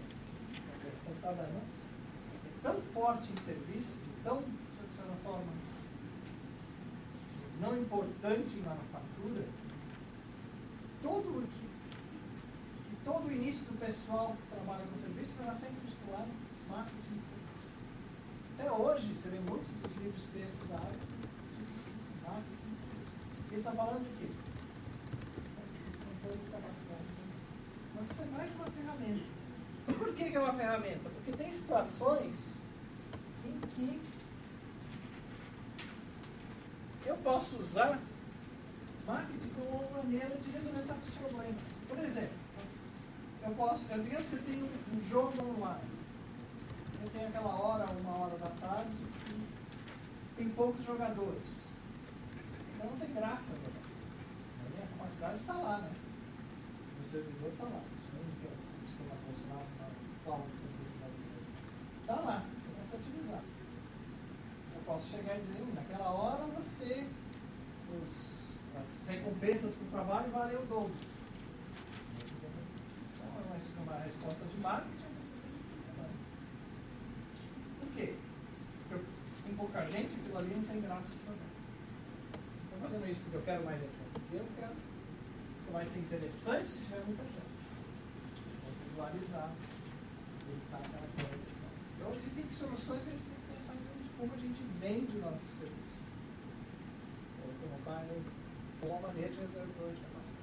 é tão forte em serviços, tão, de certa forma, não importante em manufatura, todo o início do pessoal que trabalha com serviços era sempre titulado marketing de serviços. Até hoje, você vê muitos dos livros de texto da área, marketing de serviços. Ele está falando de quê? Controle de capacidade. Mas isso é mais uma ferramenta. Por que é uma ferramenta? Porque tem situações em que eu posso usar marketing como uma maneira de resolver certos problemas. Por exemplo, digamos que eu tenho um jogo online. Eu tenho aquela hora, 1h da tarde, e tem poucos jogadores. Então não tem graça, né? A minha capacidade está lá, né? O servidor está lá. Isso não é um sistema funcional qual está lá, você começa a utilizar. Eu posso chegar e dizer, naquela hora as recompensas para o trabalho valem o dobro. Isso é uma resposta de marketing. Por quê? Porque se com pouca gente, aquilo ali não tem graça de fazer. Estou fazendo isso porque eu quero mais gente. Eu quero. Isso vai ser interessante se tiver muita gente. Vou visualizar. Editar aquela coisa. Então, existem soluções que a gente tem que pensar em como a gente vende o nosso serviço. Ou colocar uma maneira de reservar de capacidade.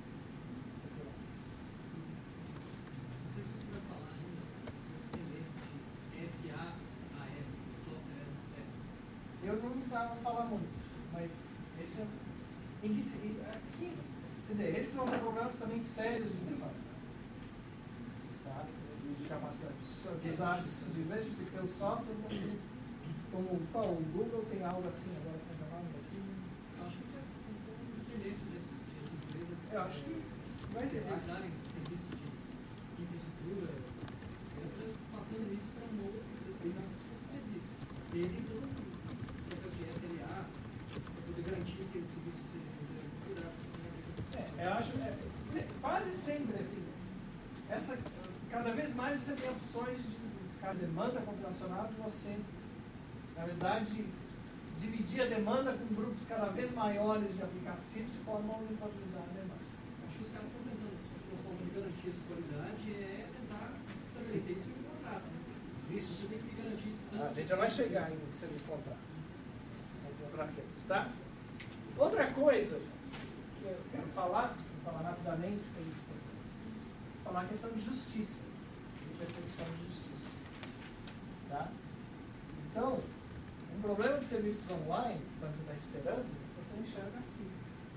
Não sei se você vai falar ainda dessa tendência de SaaS, Software as a Service. Eu não dava para falar muito, mas esse é. Aqui, quer dizer, eles vão ter problemas também sérios de demanda. Tá? De capacidade de usar, de vez de você ter o software, você, como o Google tem algo assim agora que está chamando aqui. Eu acho que isso é um pouco de tendência das empresas. Eu acho que vai ser. Terceirizarem serviços de infraestrutura, etc., passando isso para um novo empresa de serviço. Terem todo o processo de SLA para poder garantir que o serviço seja de qualidade. Eu acho quase sempre assim. Cada vez mais você tem opções de demanda computacional de você, na verdade, dividir a demanda com grupos cada vez maiores de aplicativos de forma a uniformizar a demanda. Acho que os caras estão tentando, uma forma de garantir essa qualidade é tentar estabelecer isso em um contrato. Né? Isso você tem que garantir. A gente já vai chegar em semi-contrato. Mas vamos para frente, tá? Outra coisa que eu quero falar rapidamente, que a gente tem que falar a questão de justiça, de percepção de justiça. Tá? Então, um problema de serviços online, quando você está esperando, você não enxerga a fila.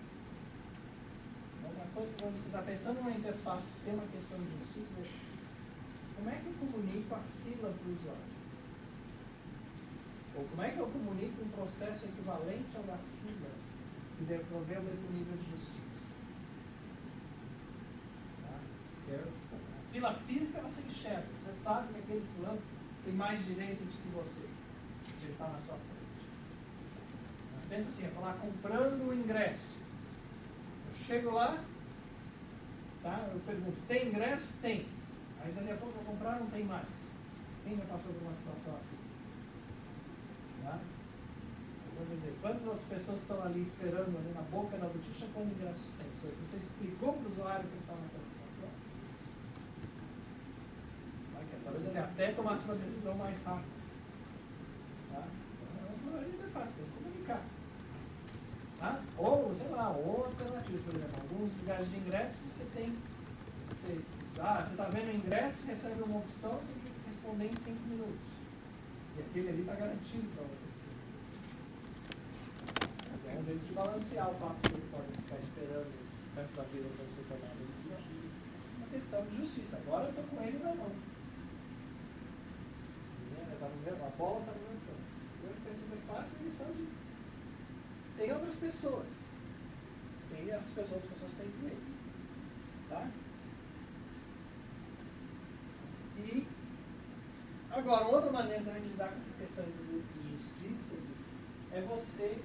Uma coisa que quando você está pensando numa interface que tem uma questão de justiça, é como é que eu comunico a fila para o usuário? Ou como é que eu comunico um processo equivalente ao da fila e devolver o mesmo nível de justiça? Tá? A fila física você enxerga, você sabe que aquele fulano tem mais direito do que você, se ele está na sua frente. Mas pensa assim, eu estou lá comprando o ingresso. Eu chego lá, tá? Eu pergunto, tem ingresso? Tem. Aí daqui a pouco eu vou comprar, não tem mais. Quem já passou por uma situação assim? Tá? Eu vou dizer, quantas outras pessoas estão ali esperando ali na boca da boticha quando ingressos tem? Você explicou para o usuário que ele está naquela situação? Talvez ele até tomasse uma decisão mais rápida. Tá? Então, a gente é fácil, tem que comunicar. Tá? Ou, sei lá, ou alternativa, por exemplo, alguns lugares de ingresso você tem. Você está vendo o ingresso, recebe uma opção, você tem que responder em 5 minutos. E aquele ali está garantido para você. É um jeito de balancear o fato que ele pode ficar esperando o resto da vida para você tomar a decisão. Uma questão de justiça. Agora eu estou com ele na mão. A bola está no meu campo. Eu penso que faço a lição de. Tem outras pessoas. Tem as pessoas têm que ver. Tá? E agora, uma outra maneira também de lidar com essa questão de justiça é você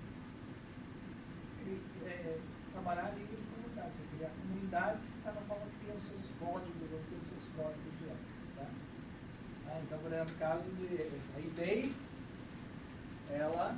trabalhar a nível de comunidade. Você criar comunidades que, de certa forma, criam seus códigos, ou criam seus códigos de ética. Tá? Então, por exemplo, no caso de a eBay, ela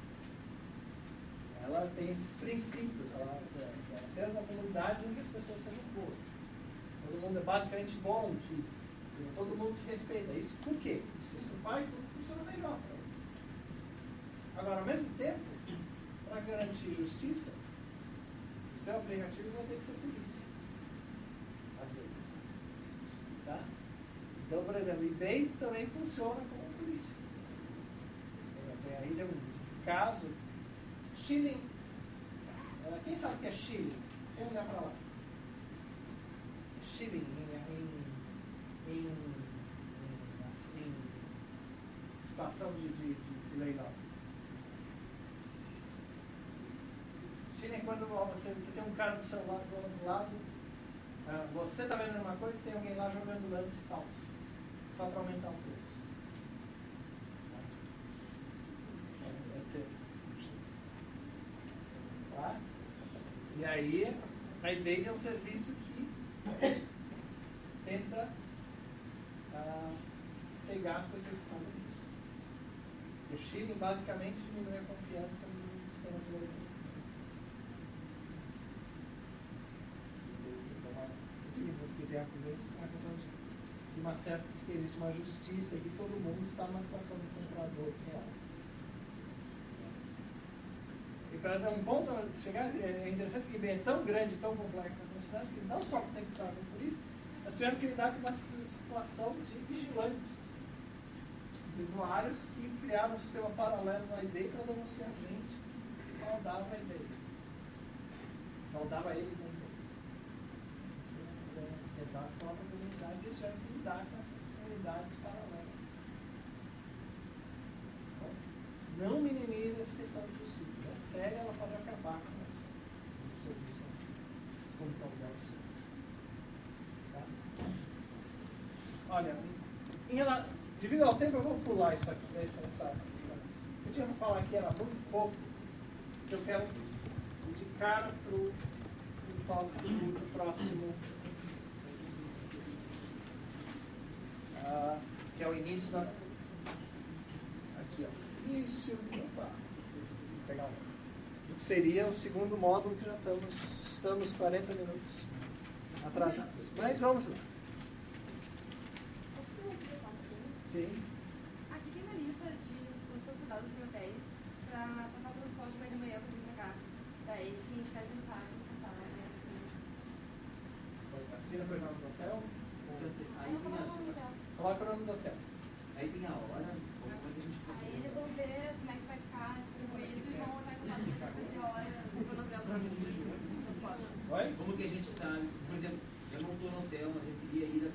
tem esses princípios. Ela é uma comunidade em que as pessoas sejam boas. Todo mundo é basicamente bom, que todo mundo se respeita. Isso por quê? Isso faz tudo funciona melhor. Agora, ao mesmo tempo, para garantir justiça, o seu aplicativo vai ter que ser polícia. Às vezes. Tá? Então, por exemplo, o eBay também funciona como polícia. Aí tem um caso, shilling. Quem sabe o que é shilling? sem olhar para lá. Shilling em situação de leilão. Shilling é quando você tem um cara do seu lado, do outro lado, você está vendo uma coisa e tem alguém lá jogando lance falso, só para aumentar o preço. Tá? E aí, a ideia é um serviço que tenta pegar as pessoas que fazem isso. O Shilling basicamente diminui a confiança no sistema de leilão. Porque tem a questão de uma certa, de que existe uma justiça e que todo mundo está numa situação de comprador real. E para dar um ponto chegar, é interessante que é tão grande, tão complexa a velocidade, que eles não só têm que fazer por isso, nós tivemos que lidar com uma situação de vigilantes, de usuários que criaram um sistema paralelo na ID para denunciar gente que fraudava a ID. Fraudava eles na ID. Tentar falar para a comunidade e eles tiveram que lidar com essas comunidades paralelas. Então, não minimize essa questão de justiça. É séria, ela pode acabar com o serviço como tal. Tá? Olha, devido ao tempo, eu vou pular isso aqui. Eu tinha que falar aqui, era muito pouco, que eu quero ir de cara para o tópico do próximo, que é o início da. Aqui, ó. Início. Opa. Vou pegar o que seria o segundo módulo, que já estamos 40 minutos atrasados. Mas vamos lá. Posso ter uma questão um pouquinho? Sim. Aqui tem uma lista de pessoas que estão sentadas em hotéis para passar o transporte para ir da manhã para vir para cá. Daí, quem a gente quer pensar em passar, né? Assim. Assina foi o nome do hotel? Aí não fala o nome dela. Coloca o nome do hotel. Aí tem a hora, como é que a gente precisa. Aí eles vão ver como é que vai ficar distribuído e vão entrar em contato com você a hora, o cronograma para o transporte. Oi? Como que a gente sabe, por exemplo, eu não estou no hotel, mas eu queria ir